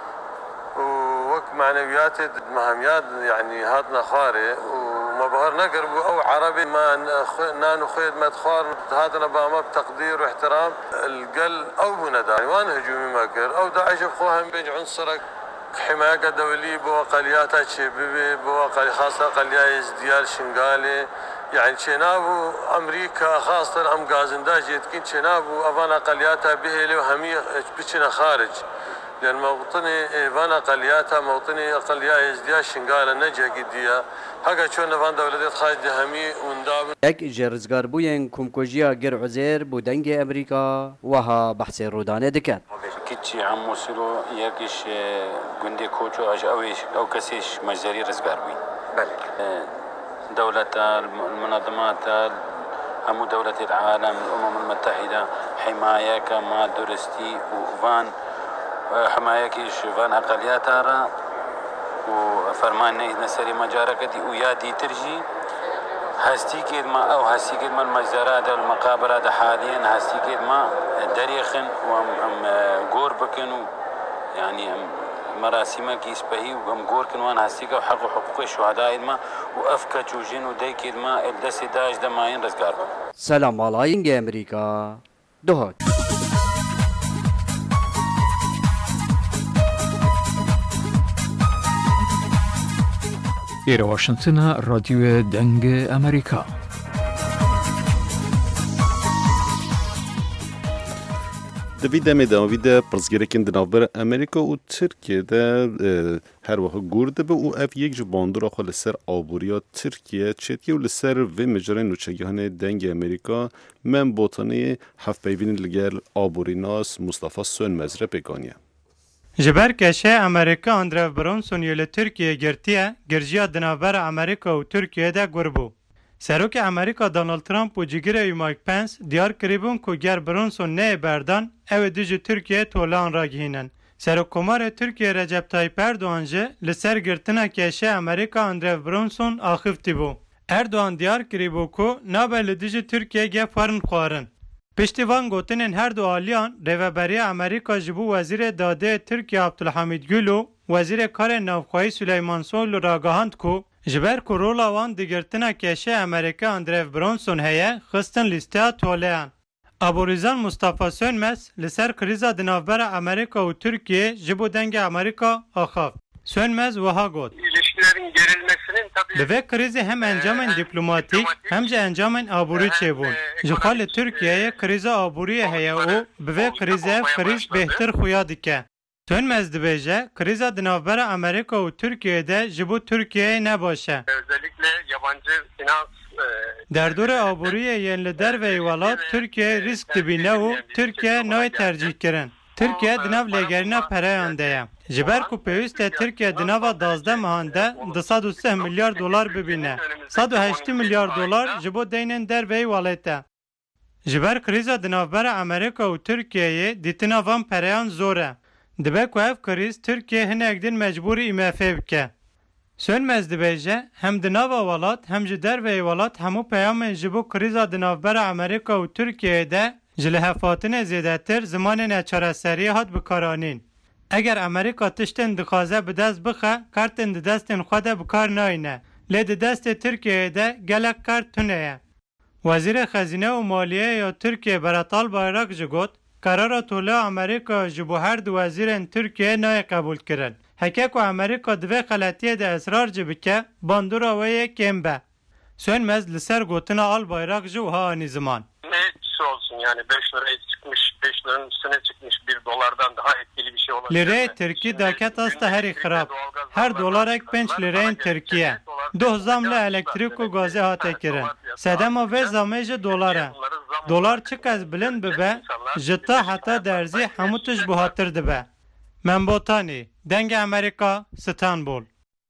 ووك معنويات مهميات يعني هاتنا خاري وما بهر نقرب او عربي ما نانو خيد ما تخار هاتنا بما بتقدير واحترام القل او بنداري وانا هجومي ما كر او داعش بخوهم بين عنصرك حماية دولية بوقالياتها شبيبي بوقالي خاصة قليا ازديال شنغالي يعني شنابو امريكا خاصة ام غازنداج يتكين شنابو افانا قلياتها بهلي وهمي بيشنا خارج لأن موطني فانا قلياتها موطني قليا ازديا شنغال نجا قديا هكا شون فان دولتات خارج همي ونداب یک جرزگار بوین کمکوجیا گر عزیر بودنگ امریکا وها بحث رودانه دکن كيتشي عمو سلو يركش جندي كوتشو اج اويش او كسيش مجزري رزقار بي بله دولة المنظمات همو دولة العالم الامم المتحدة حماية كما درستي وفان حماية كيش فان اقليات را وفرمان نسري مجاركتي ويادي ترجي هستي كيد ما او هستي كيد ما المجزرات المقابر حاليا هستي كيد ما دريخن وام غور بكنو يعني مراسم كيس بهي وام غور كن وان هستي كو حق حقوق الشهداء ما وافكا تشوجين ودي كيد ما الدس داش دماين رزقار سلام عليكم امريكا دوهات إيرا واشنطن راديو دنگ أمريكا دوید دمی داوید پرسگیرکن دنابر امریکا و ترکیه ده هر وقت گرده به او اف یک جو باندور آخو لسر آبوریا ترکیه چتیه و لسر و مجرای نوچگیهان دنگ امریکا من بوتانی هفت بیوین لگل آبوری ناس مصطفى سون مزره بگانیه جبر کشه امریکا اندرف برونسون یل ترکیه گرتیه گرجیا دنابر امریکا و ترکیه ده گربو. سروک امریکا دونالد ترامپ و جگره مایک پنس دیار کریبون که گر برونسون نه بردان او دیج ترکیه طولان را گهینن. سروک کمار ترکیه رجب تایپ اردوان جه لسر گرتنا کشه امریکا اندرف برونسون آخفتی بو. اردوان دیار کریبو که نابل دیج ترکیه گه فرن خوارن. پشتیوان گوتنین هر دو آلیان ریوبری امریکا جبو وزیر داده ترکیه عبدالحمید گلو وزیر کار نوخواهی سلیمان سویل را گاهند که جبر که رولا وان دیگرتنا کشه امریکا اندرف برونسون هیه خستن لیسته تولیان. ابوریزان مصطفى سönmez لسر کریزا دنافبر امریکا و ترکیه جبو دنگ امریکا آخاف. Sönmez وها گوت. İlişkilerin gerilmesinin tabii... Dve krizi hem encamen diplomatik hem de encamen aburi çebun. Jixal Türkiye'ye kriza aburiye heye o bve krize kriz behtir xuya dike. Sönmez dibêje kriza di navbera Amerika û Türkiye'de ji bo Türkiye'ye nebaşe. Özellikle yabancı finans Derdora aburiye yên li derveyê welat Türkiye risk dibîne û Türkiye nayê tercih kirin. Türkiye di nav lêgerîna pereyan de ye. Ji ber ku pêwîst e Türkiye di nava dazdeh mehan de di sed û sih milyar dolar bibîne. sed û heştî milyar dolar ji bo deynên derveyê welatê. Ji ber krîza di navbera Amerika û Türkiye'ye dîtina van pereyan zor e. دبه که اف کریز ترکیه هنگ دین مجبوری ایمافه بکه. سönmez dibêje hem di nava welat hem ji derveyê welat hemû peyamên ji bo krîza di navbera Amerîka û Tirkiyeyê de ji li hefatinê zêdetir zimanê neçareseriyê hat bikaranîn. Eger Amerîka tiştên dixwaze bi dest bixe, kartên di destên xwe de bikar nayîne. Lê di destê Tirkiyeyê de gelek kart tune ye. Wezîrê Xezîne û Maliyê ya Tirkiye Berat Albayrak ji got, karara tola Amerîka ji bo her du wezîrên Tirkiye nayê qebûl kirin. Heke ku Amerîka divê xeletiyê de esrar cî bike, bandora wê yê kêm be. Sönmez li ser gotina Albayrak ji wiha anî ziman. Ne olsun yani beş liraya çıkmış, beş liranın üstüne çıkmış bir dolardan daha etkili bir şey olabilir. Lirayê Tirkî daket asta herî xirab. Her dolarek pênc lireyên Tirkiye. Duh zam li elektrîk û gazê hate kirin. Sedema vê zamê ji dolar e. Dolar çi qez bilind bibe, ji ta heta derzî hemû tişt buhatir dibe. Membotani, Denge Amerika, İstanbul.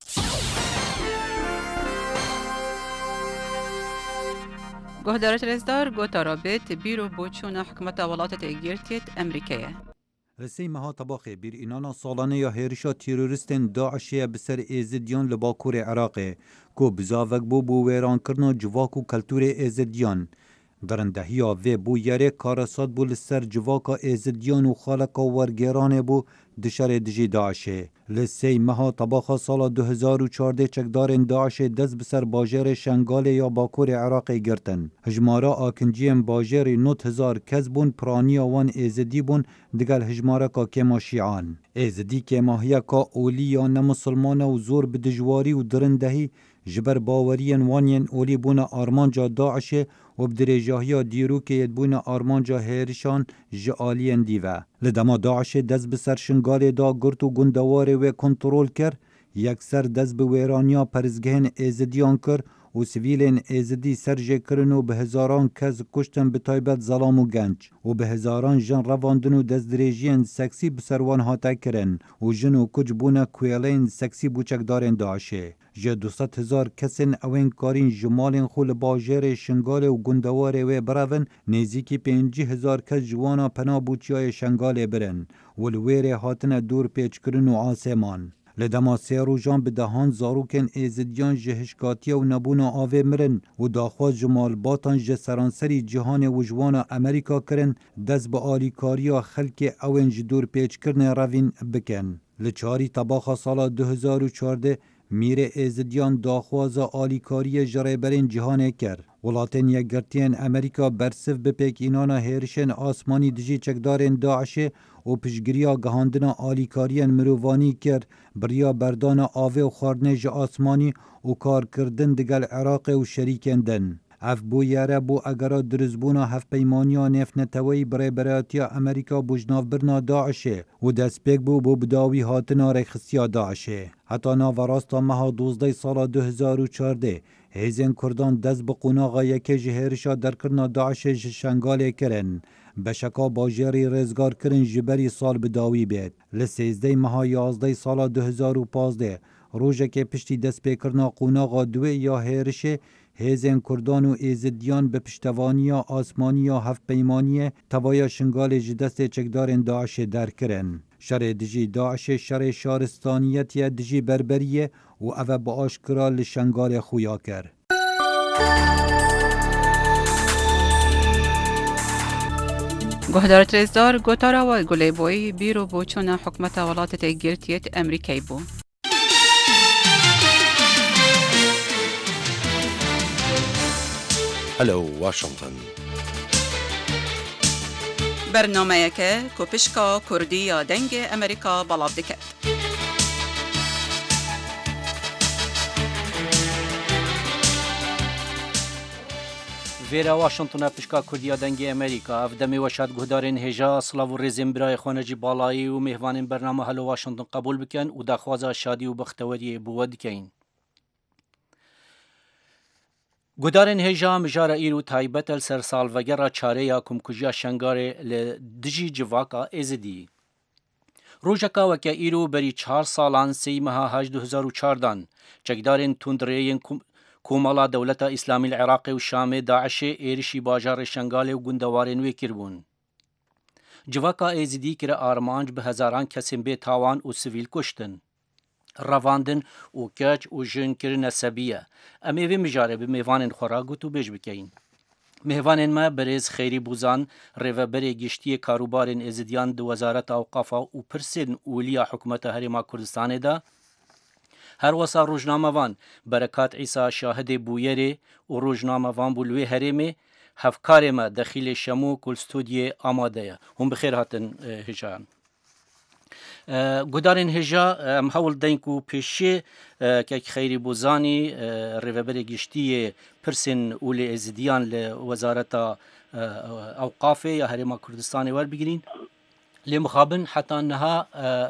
گهدارت رزدار گوتا رابط بیرو بوچون حکمت ولایت تگیرتیت امریکیه. رسی مها طباخ بیر اینانا سالانه یا هیرشا تیروریستن داعشیه بسر ایزدیان لباکور عراقه کو بزاوک بو بو ویران کرنا جواکو کلتور ایزدیان. ورندهیا و بو یاره کارساد بو لسر جواکا ایزدیان و خالقا ورگیرانه بو دشار دجی داعشه. لسی مها طباخا سالا دو هزار و چارده چکدارن داعشه دست بسر باجر شنگال یا باکور عراقی گرتن. هجمارا آکنجیم باجر نوت هزار کز بون پرانی وان ایزدی بون دگل هجمارا کا کما شیعان. ایزدی کما هیا کا اولی یا نمسلمان و زور بدجواری و درندهی جبر باورین وانین اولی بون آرمانجا داعشه و بدرجاهیا دیرو که یدبون آرمانجا هیرشان جعالین دیوه. لدما داعش دست بسر شنگال دا گرت و گندوار و کنترول کر، یک سر دست به ویرانیا پرزگهن ایزدیان کر و سویلین ایزدی سرجه کرن و به هزاران کز کشتن به تایبت ظلام و گنج و به هزاران جن رواندن و دست دریجین سکسی بسروان هاته کرن و جن و کج بونه کویلین سکسی بوچکدارن داعشه. جه دوست هزار کسین اوین کارین جمالین خول باجر شنگال و گندوار و براون نزیکی پینجی هزار کس جوانا پنا بوچیای شنگال برن ولویر هاتن دور پیچ کرن و آسمان. لدما سه روزان به دهان زاروکن ایزدیان جهشکاتیه و نبونا آوه مرن و داخواست جمال باتان جه سرانسری جهان و جوانا امریکا کرن دست به آلیکاریا خلک اوین جدور پیچ کرن روین بکن. لچاری طباخ سال دو هزار و چارده میر ایزدیان داخواز آلیکاری جریبرین جهانه کرد. ولاتین یک گرتین امریکا برسف بپیک اینانا هیرشن آسمانی دجی چکدارین داعشه و پشگریا گهاندنا آلیکارین مرووانی کرد بریا بردان آوه و خاردنج آسمانی و کار کردن دگل عراق و شریکندن. اف بو یاره بو اگرا درزبونا هف پیمانیا نف نتوی برای برایتیا امریکا بجناف برنا داعشه و دست پیک بو بو بداوی هاتنا رخصیا داعشه. حتی ناوراستا مها دوزده سالا دو هزار و چارده هیزن کردان دست به قناغا یکی جهرشا در کرنا داعشه شنگاله کرن. بشکا باجری رزگار کرن جبری سال بداوی بید. لسیزده مها یازده سالا دو هزار و پازده روژه که پشتی دست پیکرنا قناغا دوی یا هیرشه هیزن کردان و ایزدیان به پشتوانیا آسمانیا هفت پیمانیه توایا شنگال جدست چکدارن داعش در کرن. شر دجی داعش شر شارستانیت یا دجی بربریه و او با آشکرا لشنگال خویا کر. گهدارت رزدار گوتارا و گلی بوی بیرو بوچون حکمت ولایت تگیرتیت امریکای بو. هلو واشنطن. برنامه که کوپشکا کردی یا دنگ امریکا بلاف دکت. ویرا واشنطن پشکا کردیا دنگ امریکا اف دمی وشاد گهدارین هجا اصلا و رزم برای خانجی بالایی و مهوانین برنامه هلو واشنطن قبول بکن و دخوازا شادی و بختوری بود کین. گودارن هجا مجارا ایرو تایبت السر سالوگر چاره یا کمکجیا شنگاره لدجی جواکا ازدی. روژکا وکا ایرو بری چهار سالان سی مها هاج دو هزار و چاردان چکدارن تندریین کومالا دولت اسلامی العراق و شام داعش ایرشی باجار شنگاله و گندوارن وی کربون. civaka êzidî kire armanc bi hezaran kesên bê tawan û sivîl kuştin. Revandin û keç û jin kirine sebiye. Em ê vê mijare bi mêvanên xwe re gut û bêj bikeyin. Mêvanên me Birêz Xêrî Bûzan, rêveberê giştiyê karûbarên êzidiyan di Wezareta Awqafa û pirsên Wîliya Hikûmeta Herêma Kurdistanê de her wesa rojnamevan Berekat İsa Şahidê Bûyerê û rojnamevan bû li wê herêmê hevkarê me Dexîlê Şemû ku stûdyê amade ye. Hûn bi xêr hatin hêjayan. Gudarên hêja em hewl deyn ku pêşê kek Xêrî Bûzanî rêveberê giştiyê pirsên Wîlê êzidiyan li Wezareta Awqafê ya Herêma Kurdistanê werbigirîn. Lê mixabin heta niha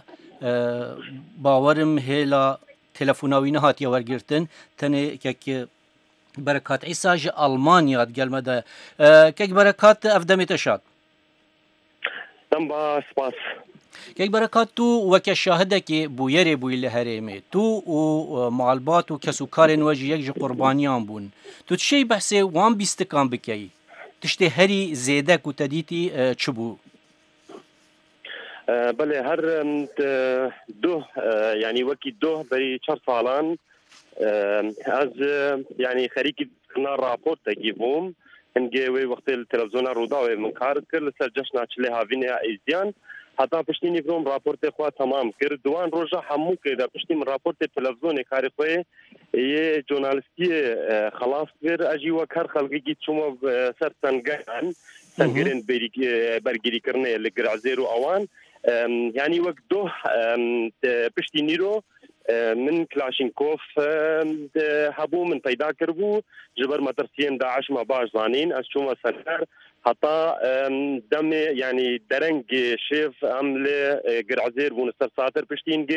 bawerim hêla telefona wî nehatiye wergirtin tenê kek Berekat İsa ji Almanya gelme de. Kek Berekat ev demê te şad. Dem ba spas. Kek Berekat tu weke şahidekê bûyerê bûyî li herêmê. Tu û malbat û kesûkarên we jî yek ji qurbaniyan bûn. Tu tişê behsê wan bîstikan bikeyî. Tiştê herî zêde ku te dîtî çi bû? بله هر دو يعني وكي دو بري چهار سالان از يعني خريكي كنا رابورت تجيبهم انجي وي وقت التلفزيون رودا من كار كل سر جشنا چله هاوين ازيان حتى پشتینی بروم راپورت خوا تمام کرد دوان روزا همو كده پشتین راپورت التلفزيون کار خو یه ژورنالیستی خلاص ور اجي وکر خلقی کی چوم سر سنگان سنگرن برگیری کرنه لگرازر و اوان يعني وقته بشتينيرو من كلاشينكوف هبو من پیدا کربو جبر مترسين داعش ما باش زانين اشوما سنر حتى دم يعني درنج شيف عمل قرعزير بونستر ساتر بشتينجي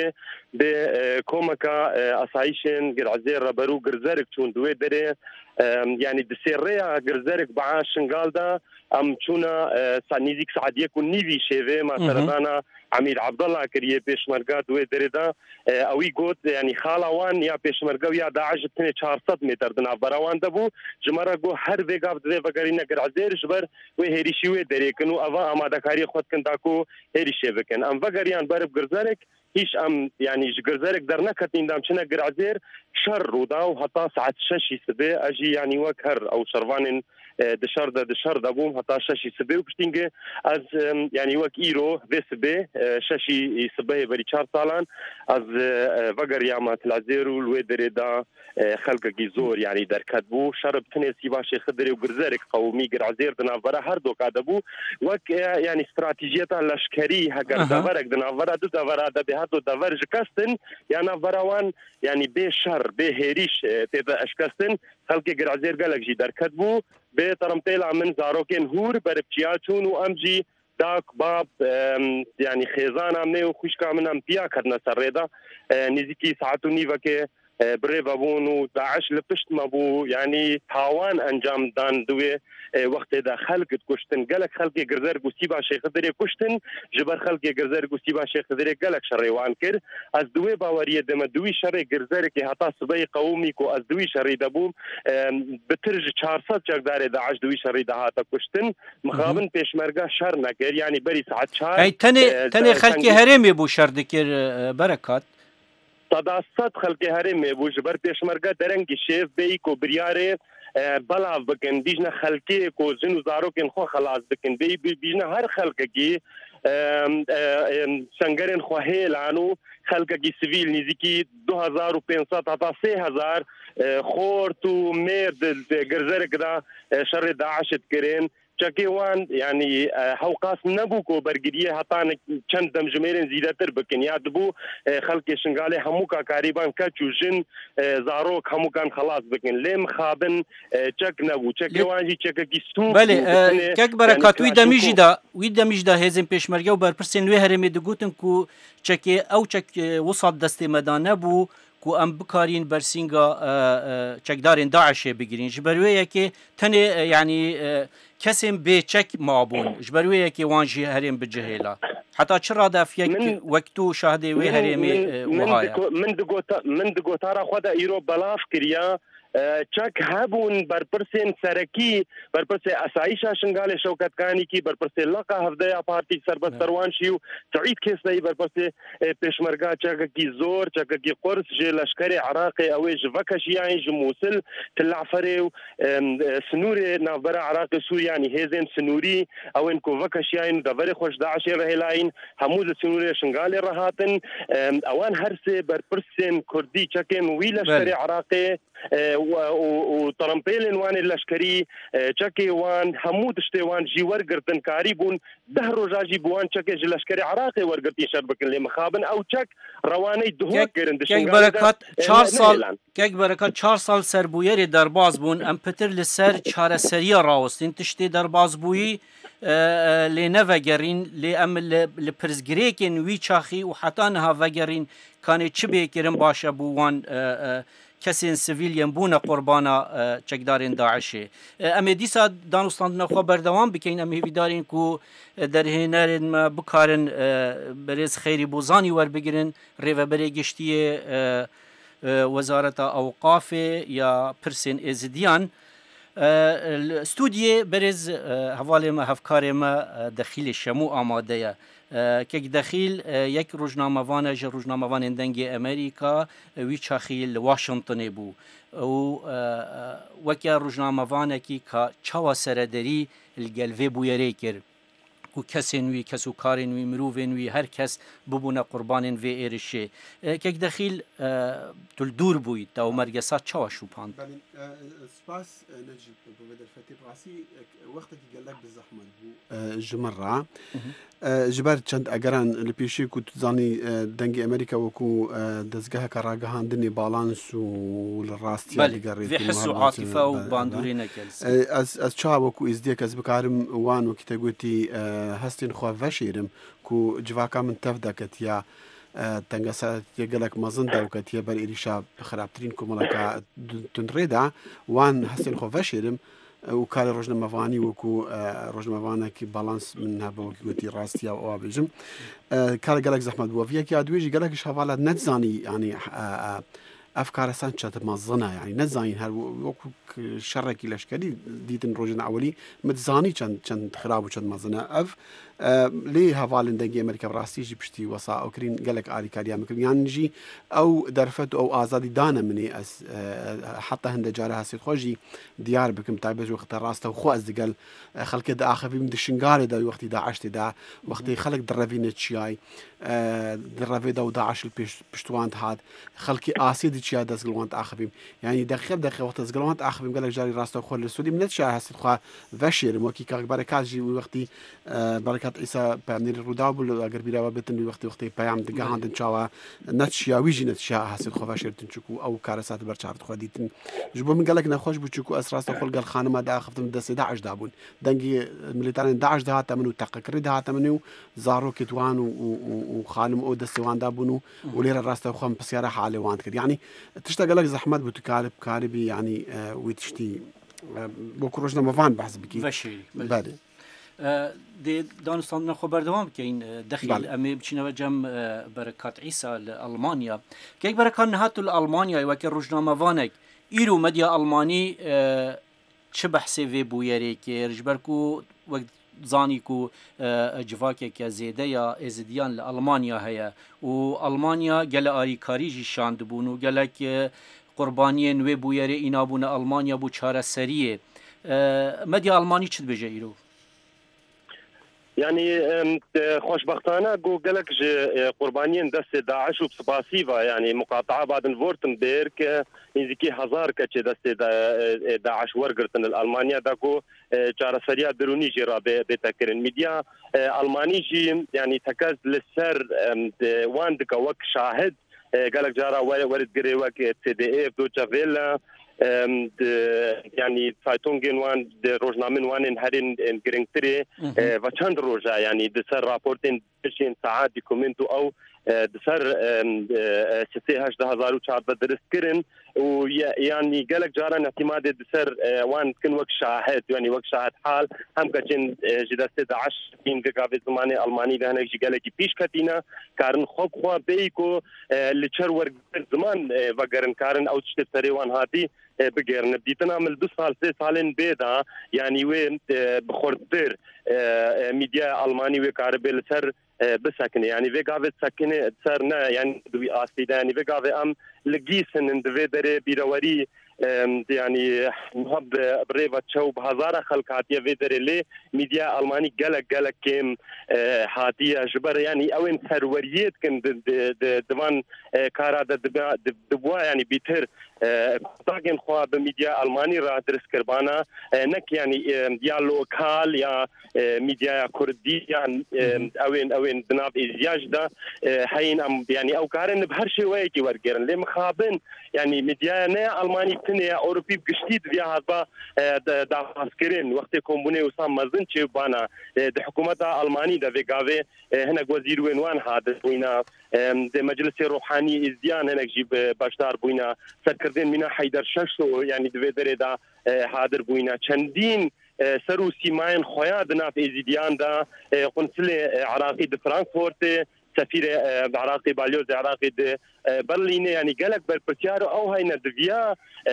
بكومكا اسايشن قرعزير ربرو قرزرك چون دوي دري يعني دسيريا قرزرك بعاش شنغالدا ام چونا سانيزيك سعديه كون نيفي شيفي ما سردانا عميد عبد الله كريه بيشمرغا دوي دريدا اوي قوت يعني خالاوان يا بيشمرغا يا داعش بتني چهارصد متر دنا براوان دبو جمرا جو هر ويغاب دوي وغارينا قرعزير جبر وی هریشی وی دری کنو اوا آماده کاری خود کن داکو هریشی بکن ام وگریان برب گرزارک هیچ ام یعنی گرزارک در نکتین دام چنه گرعزیر شر رودا و حتی ساعت ششی سبه اجی یعنی وکر او شروانین دشار ده دشار ده بوم حتی ششی سبه و پشتینگه از یعنی وک ایرو ده سبه ششی سبه بری چار سالان از وگریان تلازیر و لوی دری دا خلق گیزور یعنی در کتبو شرب تنسی باشه خدری و گرزارک قومی گرعزیر دنابره هر دو کادبو وک یعنی استراتیجیتا لشکری هگر دورک دنابره دو دوره ده به هر دو دوره جکستن یعنی وروان یعنی به شر به هریش تیدا اشکستن خلق گرعزیر گلک جی در کتبو به ترمتیلا من زاروکن هور بربچیا چون و امجی داک باب یعنی خیزان امنه و خوشکا من ام پیا کرنا سر ریدا نزیکی ساعتو نیوه که بريفا بونو داعش لپشت مبو يعني تاوان انجام دان دوي وقت دا خلق كشتن قالك خلق گرزر گوسيبا شيخ دري كشتن جبر خلق گرزر گوسيبا شيخ دري قالك شريوان كر از دوي باوريه دم دوي شر گرزر كي حتا سبي قومي كو از دوي شر دبوم بترج چهارصد چقدار داعش دوي شر ده هاتا كشتن مخابن پيشمرگا شر نكر يعني بري ساعت چهار اي تني تني خلق هرمي بو شر دكر بركات تداست خلق هرم بو جبر پیشمرگا درنگ شیف بی کو بریاره بلا بکن بیجنا خلقی کو زنو زارو کن خو خلاص بکن بی بیجنا هر خلق کی سنگرن خو هیلانو خلق کی سیویل نزدیکی دو هزار و پانصد تا سه هزار خور تو مرد گرزرک دا شر داعش کرین چکی وان یعنی حوقاس نبو کو برگریه حتی چند دم جمیرن زیادتر بکن یاد بو خلق شنگاله همو کا قریبان کچو جن زاروک همو کان خلاص بکن لم خابن چک نبو چکی وان جی چک کی سو بله کک برکات وی دمیجی دا وی دمیج دا هزم پیشمرگه و برپرسن وی هرمی دگوتن کو چکی او چک وسط دست مدانه بو کو ام بکارین برسینگا چکدارین داعش بگیرین جبرویه که تنه یعنی کسیم به چک مابون جبرویه که وانجی هریم بجهیلا حتی چرا دافیک وقتو شاهده وی هریمی وهایا من دگوتا من دگوتارا خدا ایرو بلاف کریا چەک هەبوون بەرپرسێن سەرەکی بەرپرسێ ئەساییشا شنگالێ شەوکەتکانێکی بەرپرسێ لەقا هەفتەیە پارتی سەربەستەروانشی و سعید کێسایی بەرپرسێ پێشمەرگا چەکێکی زۆر چەکێکی قرس ژێ لەشکەری عراقی ئەوەی ji vekişiyayên ji Mosul Tilafirê û Sinûrê navbera Iraqê Sûriyani hêzên Sinûrî ew ên ku vekişiyayên deverê xweş Daişê re hêlayîn hemû di Sinûrê şingalê re hatin ewan her sê berpirsên Kurdî çekên wî leşkerê Iraqê û terampêlên wanê leşkerî çekê wan hemû tiştê wan jî wergirtin karî bûn deh roja jî bi wan çekê ji leşkerê Iraqê wergirtî şer bikin lê mixabin ew çek rewaney duhok girin kek berekat çar sal serbûyerê derbas bûn em pitir li ser çareseriya rawestin tiştê derbasbûyî lê nevegerîn lê em li pirzgirêkên wî çaxî û heta niha vegerîn kanê çi bêkirin baş e bû wan kesên sivîlyen bûne qurbana çekdarên Daişê. Em ê dîsa danûstandina xwe berdewam bikin em hêvîdarên ku derhênerên me bikarin berêz xêrî bozanî werbigirin rêveberê giştiyê Wezareta Ewqafê ya pirsên êzidiyan stûdiyê berêz hevalê me hevkarê me Dexîlê Şemû amade ye. Kek Dexîl yek rojnamevan e ji rojnamevanên dengê Amerîka wî çaxî li Washingtonê bû û weke rojnamevanekî ka çawa serederî li gel vê bûyerê kir ku kesên wî kes û karên wî mirovên wî her kes bibûne qurbanên vê êrişê. Kek Dexîl tu li dûr bûyî te û mergesa çawa şûpand. سپاس نجيب بفدرفتي براسي وقتك قالك بالزحمه بو جمره جبر چند اگران لپیشی کو تزانی دنگ امریکا وکو دزگاه کاراگهاندنی بالانس و الراستي لگری في حس عاطفه و باندورینه کلس از از چا وکو ازدیک از بکارم وان وکته گوتی هستین خو وشیرم کو جواکا من تفدکت یا تنگسا یگلک مزن دوکت یا بر ایریشا خرابترین کوملکا تنریدا وان هستین خو وشیرم وكالة رجنا مفاني وكو رجنا مفانا كي بالانس منها بوكي راستيا وابجم كالا قالك زحمة بوفيا كي ادويجي قالك شافالا نتزاني يعني افكار سانشات مزنا يعني نتزاني هل وكو شركي لشكري ديتن رجنا اولي متزاني كان كان خراب وكان مزنا اف ليه هفالن دنگي امريكا براستي جي بشتي وصا او كرين قالك علي كاريا مكرين يعني نجي او درفت او ازادي دانا مني أس حتى هند جارها سيد خوجي ديار بكم تايبز وقت راسته وخو از قال خلك دا اخف من دشنغاري دا وقت دا عشت دا وقت خلق درافين تشياي درافي دا وداعش البشتوانت هاد خلكي اسيد تشيا دا زغلوانت اخفيم يعني دخل دخل وقت زغلوانت اخفيم قالك جاري راسته خو السودي من تشا هسد خو فشير موكي كاك بركات جي وقتي بركات عيسى بامنير رودابل اگر بيرا بتن وقت وقت پیام دغه هاندن چاوا نتشیا ویجی نتشیا حاصل خو فشرتن چکو او کارسات برچارت خو ديتن جبو من قالك نخوش بچکو اسراس خو قال خانم دا خفتم دس داعش دابون دنگي ميليتارين داعش دا تمنو تقكر دا تمنو زارو كتوان وخانم او دسوان دابونو ولير راس خو بسياره حاله وانت يعني تشتغل لك زحمت بتكالب كاربي يعني ويتشتي بكروجنا مفان بحسب كي فشي بعد دي دانستان خو بردوام كاين دخل امي بچينه جم بركات عيسى لالمانيا كيك بركان هاتو لالمانيا وكي روجنامه فانك ايرو مديا الماني چه بحثي في بويري كي رجبركو وقت زانيكو جواكي كا زيده يا ازديان لالمانيا هيا والمانيا قال اري كاريجي شاندبونو قالك قربانيين وي بويري انابونه المانيا بو چاره سريه مديا الماني چد بجه ايرو يعني خوشبختانه جو قالك قربانيين دست داعش وبسباسيفا يعني مقاطعه بعد فورتنبرغ نزيكي هزار كتش دست داعش ورقرتن الالمانيا داكو جارسريا دروني جرا بتكرن ميديا الماني جي يعني تكاز للسر وان دكا وك شاهد قالك جارا ورد قري وك تي دي اف دوتشا فيلا يعني فايتونجين وان روجنامين وان هرين جرينتري وچند روجا يعني دسر رابورتين بشين ساعات دوكومنتو او دسر ستة عشر هزار وشعب بدرس كرن ويعني قالك جارا اعتماد دسر وان كن وك شاهد يعني وك شاهد حال هم كچن جدست داعش تيم قاعد زمانه الماني ده هناك قالك بيش كاتينا كارن خوب خو بيكو لچر ور زمان وگرن كارن او تشتري وان هاتي بگرن دیتنا مل دو سال سه سالن بیدا یعنی و بخوردتر میدیا آلمانی و کاربل سر بسکنه یعنی و گاوت سکنه سر نه یعنی دوی آسیده یعنی و گاوت ام لگیسن دوی داره بیرواری يعني مهب بريفا تشو بهزارة خلقاتية في دريلي ميديا ألماني قلق قلق كيم هاتية جبر يعني أوين ثروريات كن دمان كارا دبوا يعني بيتر طاقن خوا بميديا ألماني را درس كربانا نك يعني يا لوكال يا ميديا كردي يعني أوين أوين بناب إزياج دا حين أم يعني أو كارن بهرشي ويكي ورقرن ليه مخابن يعني ميديا نا ألماني تنيا أوروبي بقشتيد فيها هذا دا عسكرين وقت كومبوني وسام مزن شيء بانا د حكومة ألماني دا فيجافي هنا وزير وينوان هذا بوينا د مجلس روحاني إزديان هنا جيب باشدار بوينا سركردين منا حيدر ششو يعني دو دري دا حاضر بوينا چندين سرو سيماين خويا دنا في إزديان دا قنصل عراقي د فرانكفورت سفير عراقي باليوز عراقي د برلين يعني قالك بالبرتيار او هاي ندفيا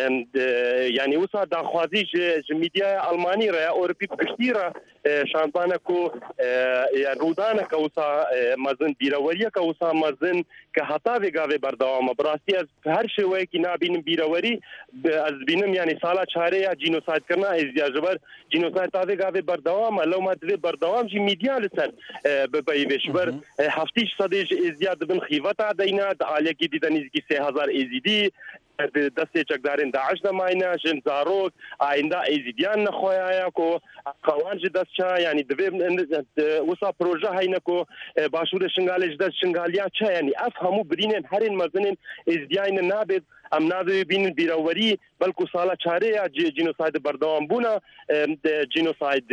يعني وصل داخوازي ميديا ألماني را أوروبي بكثيرة شانطانا كو يعني رودانا كوسا مازن بيراوريا كوسا مازن كهتا بيجاوي بردوام براسي از هر شيء كي نابين بيراوري از بينم يعني سالا چاره جينوسايد کرنا از جبر جينوسايد تاوي جاوي بردوام لو ما تبي بردوام جي ميديا لسر ببيش بر هفتيش صديج ازياد بن خيفتا دينا على كي ديدانيز كي سه هزار ازيدي دسته چکدارین داعش دماینا جن زاروک آینده ایزیدیان نخوایا کو قوانج دستچا یعنی دوی وسا پروژه هاینا کو باشور شنگالج دست شنگالیا چا یعنی افهمو برینن هرین مزنن ایزیدیان نابد ام ناوی بین بیراوری بلکو سالا چاره جینوساید بردوام بونا جینوساید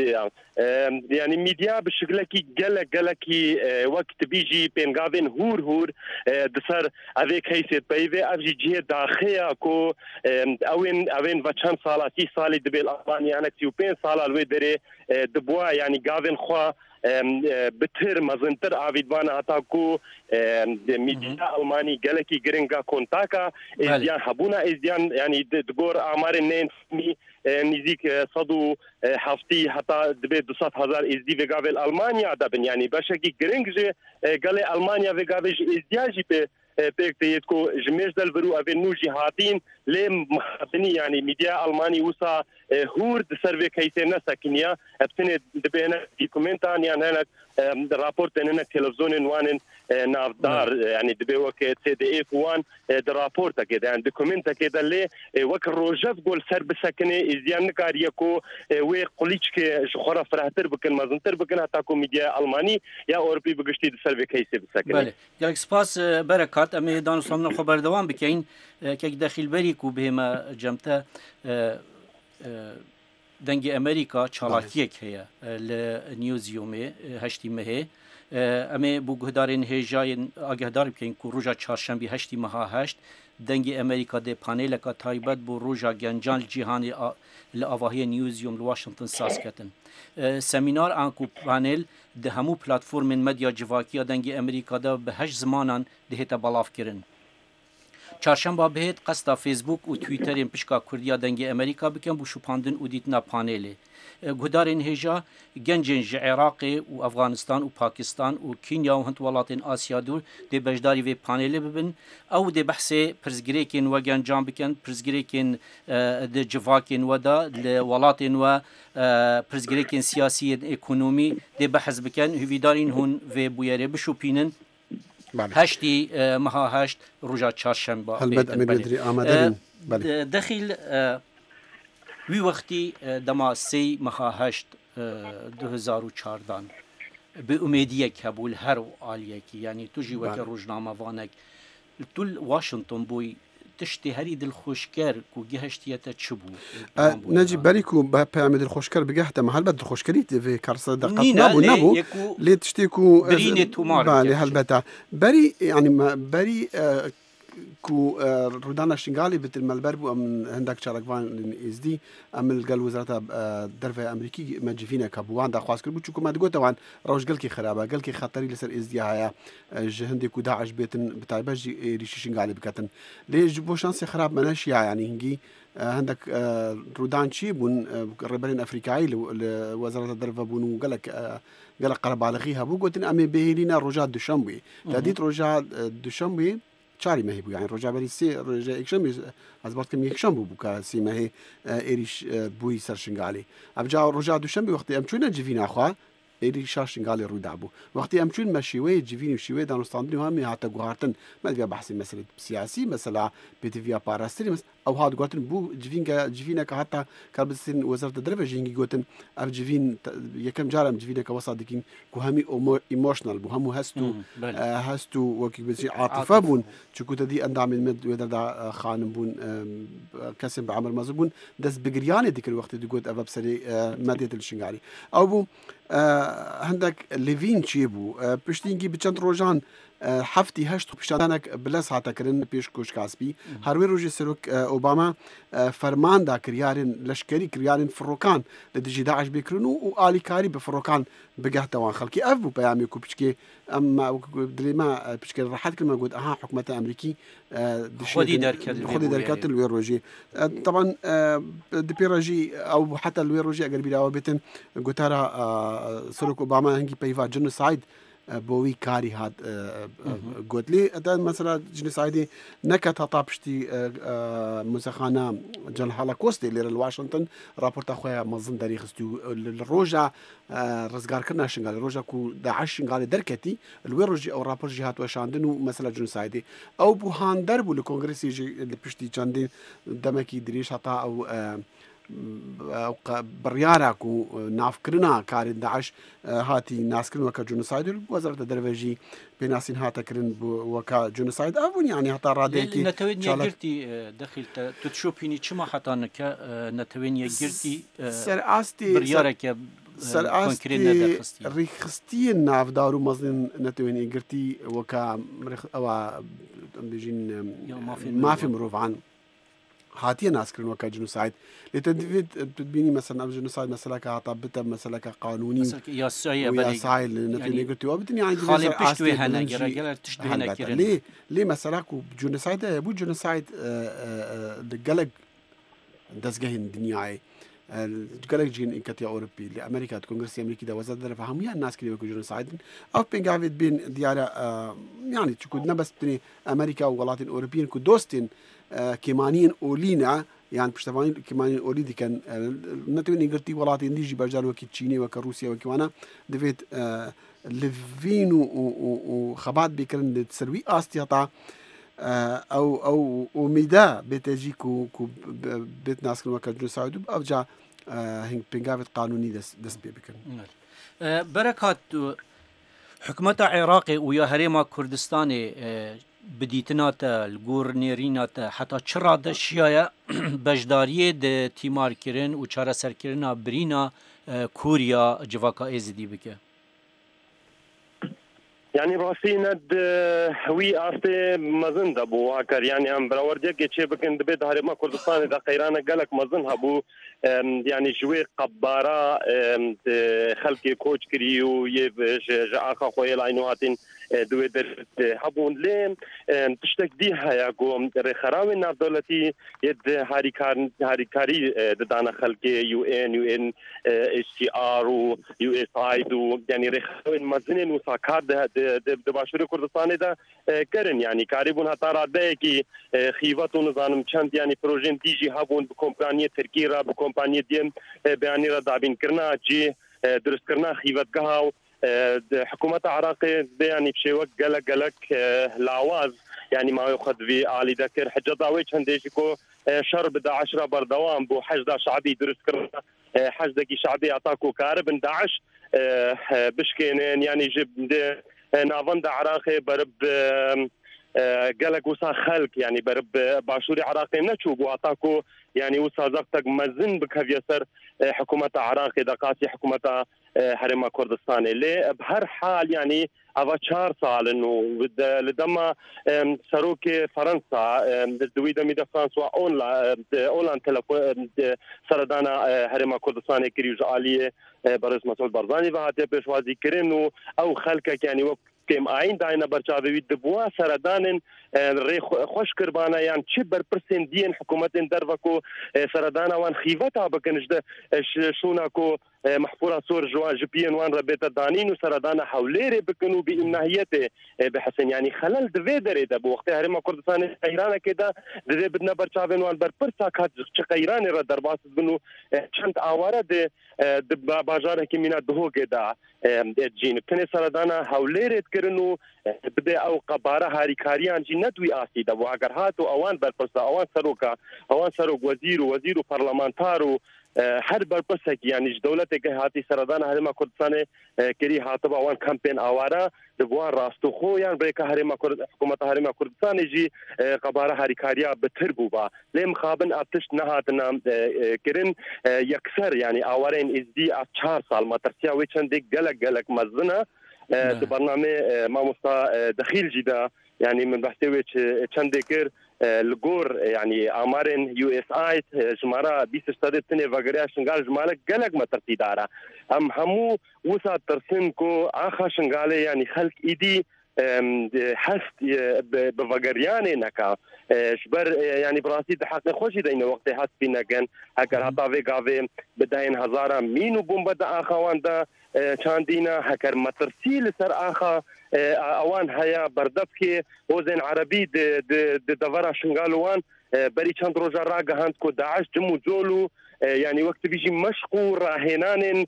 یعنی میدیا به شکل کی گله گله کی وقت بیجی پنگاوین هور هور دسر اوی کیسه پیوه افجی جه داخیا کو اوین اوین و چند سالا تی سالی دبیل آبانی انک سی و پنج سالا الوی دره دبوا یعنی گاوین خوا بتر مزنتر عویدوان حتا کو میدیا آلمانی گلکی گرنگا کنتاکا ازدیان حبونا ازدیان یعنی دگور آمار نین می نزیک صدو هفتی حتی دبی دوصد هزار ازدی وگاول آلمانیا دبن یعنی باشکی گرنگ جه گل آلمانیا وگاوش ازدیاجی به بيكتيت كو جميش دل برو أبي نوجي هاتين لم مخاطني يعني ميديا ألماني وسا هورد سيرفي كيسي نسا كنيا ابتني دبينا ديكومنتان يعني هناك رابورت هناك تلفزيون وان نافدار يعني دبي وك سي دي اف وان درابورت كده يعني ديكومنتا كده اللي وك روجف قول سر بسكني ازيان كاريكو وي قليچ شخرا فرحتر بكن مازنتر بكن حتى كو ميديا ألماني يا أوروبي بقشتي سيرفي كيسي بسكني بله ياك سپاس بركات امي دانو سامنا خبر دوام بكين كيك داخل بريكو بهما جمتا دنگ امریکا چالاکیک هیا لنیوز یومی هشتی مه اما بو گهدارین هجاین آگهدار بکن که روزا چهارشنبه هشتی ماه هشت دنگ امریکا ده پانیل کا تایبت بو روزا گنجان جهانی لآواهی نیوز یوم لواشنطن ساز کتن سمینار آنکو پانیل ده همو پلاتفورم مدیا جواکی دنگ امریکا ده به هشت زمانان دهتا بلاف کرن چهارشنبه بهت قصد فیسبوک و توییتر پشکا کردیا دنگ امریکا بکن بو شپاندن و دیتنا پانیلی گهدارین هجا گنجین ج عراق و افغانستان و پاکستان و کینیا و هند ولاتین آسیا دور دی بجداری و پانیلی ببن او دی بحث پرزگریکین و گنجان بکن پرزگریکین دی جواکین و دا لولاتین و پرزگریکین سیاسی اکونومی دی بحث بکن هویدارین هون و بویره بشوپینن هشتی مها هشت روزا چهارشنبه هلبت امیر بدری آماده بین دخیل وی وقتی دما سی مها هشت دو هزار و چهاردان به امیدیه کبول هر و آلیه کی یعنی توجی وک روزنامه وانک طول واشنطن بوی تشتی هری دل خوشکر کو گهشتیت چبو نجی بری کو با پیام دل خوشکر بگهت محل بد خوشکری في کارس دقت نبو نبو لی تشتی کو برینه تومار بله هلبته بری يعني بری كو رودانا شنغالي بتل ملبربو ام هندك شاركوان ازدي ام القال وزاره درفه امريكي مجفينا كابوان دا خاص كربو چكو ما تقول طبعا روش قال كي خرابه قال كي خطري لسر ازدي هيا جهندي كو داعش بيتن بتايبج ريش شنغالي بكتن ليش بو شانس خراب مناش يعني هنجي هەندێک ڕوودان چی بوون ڕێبەرین ئەفریقایی لە وەزارەتە دەرەوە بوون و گەلک گەلک قەرەباڵغی هەبوو گوتن ئەمێ بهێنینە ڕۆژا دوشەمبێ دادیت ڕۆژا دوشەمبێ چاری مەهی بوو یان ڕۆژابەری سێ ڕۆژە یەکشەمێ ئەزبەردکەم یەکشەم بوو بوو کە سێ مەهێ ئێریش بووی سەرشنگالی ئەبجا ڕۆژا دوشەمبێ وەختی ئەم چوونە جڤی ناخوا ئێری شاشنگالی ڕوودا بوو وەختی ئەم چون مە شێوەیە جیڤین و شێوەیە دانوستاندنی و هەمی هاتە گوهارتن مەدویا بەحسی مەسەلەی سیاسی مەسەلا پێتڤیا پاراستری ئەو هات گوتن بوو جڤینکە جڤینەکە هەتا کار بستین وەزارەتە دەرەوە ژینگی گوتن ئەف جڤین یەکەم جارم جڤینەکە وەسا دکین کو هەمی ئیمۆشنال بوو هەموو هەست و هەست و وەکی بچی عاتیفە بوون چکوتە دی ئەندامین وێدەدا خانم بوون کەسێن بە عەمەل مەزە بوون دەست بگریانێ دیکرد وەختی دەگوت ئەڤە بسەری مەدێتە شنگاری ئەو بوو هەندێک لڤین چیە بوو پشتینگی بچەند ڕۆژان هەفتی هەشت و پیشانێک بلەس هاتەکردن پێش کۆشکاسپی هەروێ ڕۆژی سەرۆک ئۆباما فەرماندا کریارن لەشکری کریارن فڕۆکان لە دژی داعش بکردن و ئالیکاری بە فڕۆکان بگەهتەوان خەڵکی ئەف بوو پەیامێک و پچکێ ئەمما دلێما پچکە ڕەحەت کردمە گوت ئەها حکوومەتە ئەمریکی خۆدی دەرکات لێ ڕۆژێ طبعا دپێ ڕژی ئەو حتا لێ ڕۆژی ئەگەر بیراوە بێتن گوتارە سەرۆک ئۆباما هەنگی پەیوا جنوساید بۆوی کاری هات گوت لێ ئەدا مەسەلا جنوسایدی نەکات هەتا پشتی موسەخانە جەل هەڵەکۆستی لێرە لە واشنگتن راپۆرتا خۆیان مەزن دەریخستی و لە ڕۆژە ڕزگارکردنا شنگالی ڕۆژە و داعش شنگالی دەرکەتی لێ ڕۆژی ئەو راپۆرژی هاتوەشاندن و مەسەلا جنوسایدی ئەو بوو هاندەر بوو لە کۆنگرسی لە پشتی چەندین دەمەکی درێژ هەتا ئەو بڕیارە و نافکردنا کاری داعش هاتی ناسکردنەوەکە جنوساید و وەزارەتە دەرەوەژی پێناسین هاتەکردن وەکە جنوساید ئەبوون یانی هەتا ڕادەیەکی نەتەوێت یەکگرتی دەخیلتە توتشۆپینی چما حتانەکە نەتەوێن یەکگرتی سەرئاستی بڕیارێکە سەرئاستی ڕیخستیە نافدار و مەزن نەتەوێن یەکگرتی وەکە ئەوە بژین مافی مرۆڤان هاتیە ناسکردنەوەکە جنوساید لێتە دەوێت ببینی مەسەلا جنوساید مەسەلەکە هاتە بتە مەسەلەکە قانونی یاسایل نەتوێنێگرتیەوە بتنی لێ لێ مەسەلاک و جنوساید هەیە بوو جنوساید گەلک دەستگەهین دنیای گەلک جین ئینکەتی ئەوروپی لە ئەمریکا کۆنگرسی ئەمریکی دەوەزە دەرەفە هەمویان ناسکردەوەکە جنوسایدن ئەو پێنگاوێت بین دیارە یانی چکوت نەبەست بتنی ئەمریکا و وڵاتین ئەوروپیین و دۆستین کێمانین ئۆلینە یان پشتەوانی کێمانین ئۆلی دیکەن نەتوێنی گرتی وڵاتی دیژی بەرجارەوەکی چینەوەکە رووسیەوەکیوانە دەبێت لڤین و خەبات بێکردن لە سەروی ئاستی هەتا ئەو ئەو ئومیدا بێتەژیک و بێت ناسکردنەوەکە جنوساید و ئەوجا هەنگ پێنگاوێت قانونی دەست پێ بکردن بەرەکات حکوومەتە عێراقی و یا هەرێما کوردستانی بدیتناتە گۆڕنێریناتە حتا چڕا دەشیایە بەشداریە دە تیمارکردن و چارەسەرکردنا برینە کوریا جڤاکە ئێزیدی بکە يعني راسينا وي أستي مزن دبو هكر يعني أم براورديك يشي بكن دبيت هارما كردستان إذا خيرانا قالك مزن هبو يعني شوي قبارة خلقي كوش كريو يبش جاء خويا العينواتين دوي درت هبون لين تشتك ديها ياكو خراوي ناف دولتي يد هاريكار هاريكاري دانا خلقي يو ان يو ان اتش سي ار و يو اس اي دو يعني رخاوي مزنين وساكار دباشور كردستان دا كرن يعني كاريبون هتارا دايكي خيواتو نظام چند يعني بروجين ديجي هبون بكومبانيه تركي را بكومبانيه ديم بياني را دابين كرنا جي درست كرنا خيوات قهاو حكومة عراقي يعني بشيوك قلق قلق لاواز يعني ما يأخذ في آلي ذكر حجة ضاوي چنديشكو شرب داعش را بردوام بو حشد شعبي درست كرنا حشدكي شعبي أعطاكو كارب داعش بشكينين يعني جب نافن دا عراقي برب قلق وسا خلق يعني برب باشوري عراقي نشوب وأعطاكو يعني وسا زغتك مزن بكفيسر حكومة عراقي دقاسي حكومة هرما كردستان اللي بهر حال يعني أفا چهار سال إنه لدما سروك فرنسا دوي دمي دا فرنسا أونلا أولان تلفون سردانا هرما كردستان كريوج آلية برز مسعود برزاني وهاتي بشوازي كرين أو خلقك يعني وقت سکیم آین داینه برچاوی دبوا سردانن ری خوش کربانه یان چه برپرسن دین حکومت در وکو سردانه وان خیوتا بکنجده شونا کو محفورة صور جوا جبين وان ربيت الدانين وسردانا حوليري بكنوا بإمناهيته بحسن يعني خلل دفيدري ده بوقت هرما كردستان قيرانه كده ده بدنا برشافين وان بربرسا كات قيراني را درباس بنو چند آواره ده باجار حکیمینات دهو كده جين بتني سردانا حوليري تكرنو بده او قباره هاريكاريان جي ندوي آسي ده واگر هاتو اوان بربرسا اوان سروكا اوان سروك وزير وزير برلمانتارو هر برپسک یعنی دولت که هاتی سردان هرما کردستان کری هاتبا وان کمپین آوارا دبوان راستو خو یان بریک هرما کرد حکومت هرما کردستان جی قباره هریکاریا بتر بوبا لم خابن اتش نهاتنا کرن یکسر یعنی آوارین از دی از چهار سال ما ترسیا و چند گلک گلک مزنه برنامه ما مستا دخیل جدا يعني من بحثي چند كر الجور يعني امارن يو اس اي جمارا بيس استاد تنه وغيرها شنغال جمالك قلق ما ترتيدارا ام همو وسا ترسن كو اخا شنغال يعني خلق ايدي حست بفغرياني نكا شبر يعني براسي حق خوشي دينا وقت حس بينا كان هكر هطاوي قاوي بداين هزارا مينو بومبدا اخوان دا چاندینا هکر مترسی لسر آخا اوان هیا بردفکی وزن عربی د دورا شنگالوان بری چند روزا را گهاند کو داعش جمو جولو يعني وقت بيجي مشقو راهنان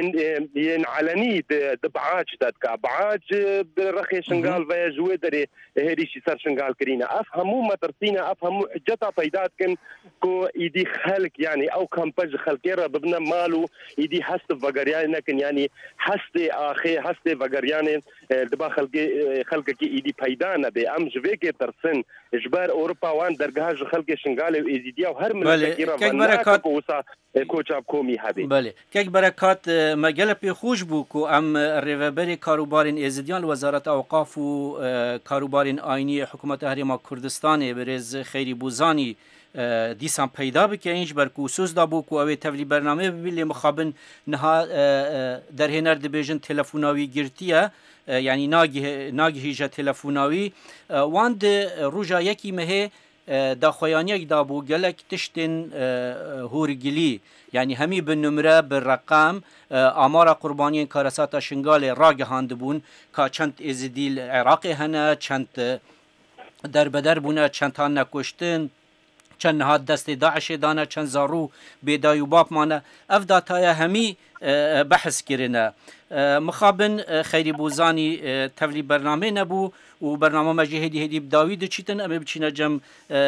ين علني دبعاج دادكا بعاج برخي شنغال فيا جويدري هيري شي صار شنغال كرينا افهموا ما ترسينا افهموا حجتها بيدات كن كو ايدي خلق يعني او كامباج خلقيرا ببنا مالو ايدي حست فغريان لكن يعني حست اخي حست فغريان دبا خلقي خلقك ايدي بيدانا بي ام جويكي ترسن اجبار اوروبا وان درجاج خلق شنغال وايزيديا وهر من كيرا کوچاب کومی هبی بله که برکات مجله پی خوش بو کو ام ریوبری کاروبارین ازدیان وزارت اوقاف و کاروبارین آینی حکومت هرما کردستان برز خیری بوزانی دیسان پیدا بکه اینج بر کوسوس دا بو کو او تولی برنامه بلی مخابن نها در هنر دبیجن تلفوناوی گرتیه یعنی ناگه ناگهیجه تلفوناوی واند روجا یکی مه دا خویانی دا بو گلک تشتن هورگلی یعنی همی به نمره به رقم آمار قربانیان کارسات شنگال را گهاند بون که چند ازدیل عراق هنه چند در بدر بونه چند تا نکشتن چند نهاد دست داعش دانه چند زارو بیدای و باب مانه اف داتایا همی بحث کرنه مخابن خیری بوزانی تولی برنامه نبو و برنامه مجهدی هدی بداوی د چیتن ام بچینه جم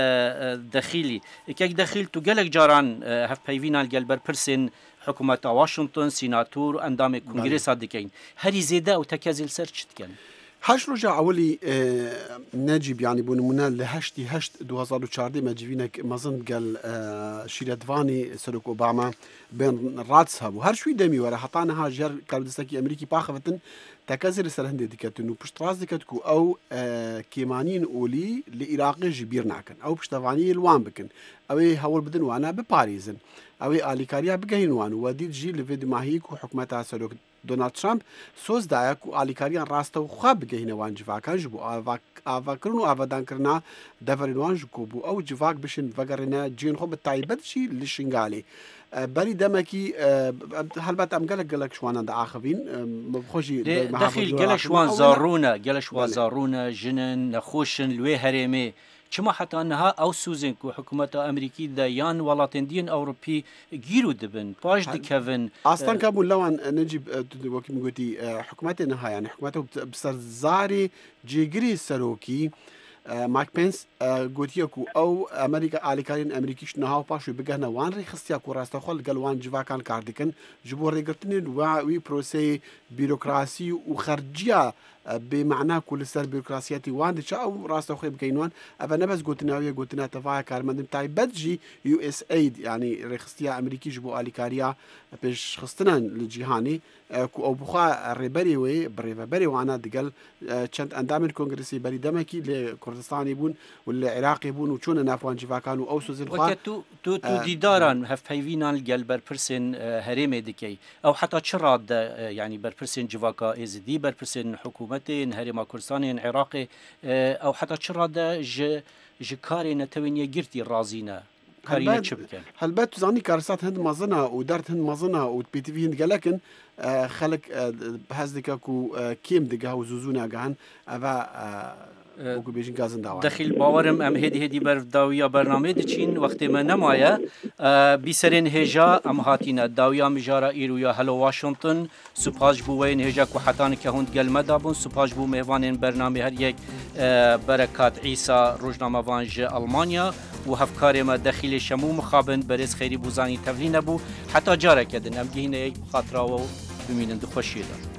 دخیلی یک دخیل تو گلک جاران هف پیوینال گل بر پرسن حکومت واشنطن سیناتور اندام کنگره صادقین هری زیده او تکازل سر چتکن هشت رجع أولي نجيب يعني بونمونا لهشتي هشت دو هزار و چارده مجيبينك مظن قال شيردواني سلوك أوباما بين راتس هابو هر شوي دمي ورا حطانا ها جر كاردستاكي أمريكي باخفتن تكازر سرهندي ديكتنو بشتراز ديكتكو أو كيمانين أولي لإراقي جبير ناكن أو بشتواني الوان بكن أو هول بدن وانا بباريزن أو آليكاريا بقهين وانو وديد جي لفيد ماهيك وحكمتها سلوك دونالد ترامپ سوز دایا کو آلیکاریان راسته و خواب بگهینه وان جواکان جبو آواکرن و آوادان کرنا دفرین وان جکو بو او جواک بشن وگرنه جین خو بتایبت شی لشنگالی بری دمکی هلبت ام گلک گلک شوانا دا آخوین مبخوشی دخیل گلک شوان زارونه گلک شوان زارونه جنن نخوشن لوی هرمه چما حتی انها او سوزن کو حکومت امریکی دا یان ولاتندین اوروپی گیرو دبن پاش دکوین اصلا كابون لوان نجيب وكي مقولتي حكومات انها يعني حكوماته بسرزاري جيجري سروكي مايك بنس قوتيكو او امريكا اليكارين امريكيش نهاو باشو بقهنا وان ري خستياكو راستخول قال وان جواكان كاردكن جبور ريغرتنين وي بروسي بيروقراسي وخرجيه بمعنى كل سر بيروقراسياتي وان دي او راستخول بكينوان افا نبس قوتناويه قوتنا تفاها كارمندم تاي بدجي يو اس ايد يعني ري خستيا امريكي جبو اليكاريا بيش خستنان للجيهاني كو او بخا ريبري وي بريبري وانا دقل چند اندام الكونغرسي بري دمكي لكردستاني بون ولا عراقي بون وشون نافوان جفاكان او سوزن خا تو تو تو ديداران هف فيفينال قال بر برسن هريمه دكي او حتى تشراد يعني بر برسن جفاكا از دي بر برسن حكومه حکوومەتێن هەرێما کوردستانێن عێراقێ ئەو حتا چڕادا ji karê netewîniye girtî razîne karîne çi bikin helbet tu zanî karsat hind mezina û dert hind mezina û pê tî vî hind gelekin xelek hez dike ku kêm dige û zûzû nagihin ev وەکو بێژین گازن داوا دەخیل باوەرم ئەم هێدی هێدی بەرداویە بەرنامێ دەچین وەختێمە نەمایە بیسەرێن هێژا ئەم هاتینە داویا میژارە ئیرویا هەلۆ واشنگتن سوپاش بووەین هێژا کو حتانێکە هوند گەلمەدا بوون سوپاش بوو میێوانێن بەرنامێ هەر یەک بەرەکات عیسا ڕۆژنامەوان ژە ئەڵمانیا و هەفکارێمە دەخیلێ شەموو مخابن بەرێز خەیری بوزانی تەڤلی نەبوو حتا جارێکەدن ئەم گەینەیەک خاتراوە و بمینن دخۆشیێدا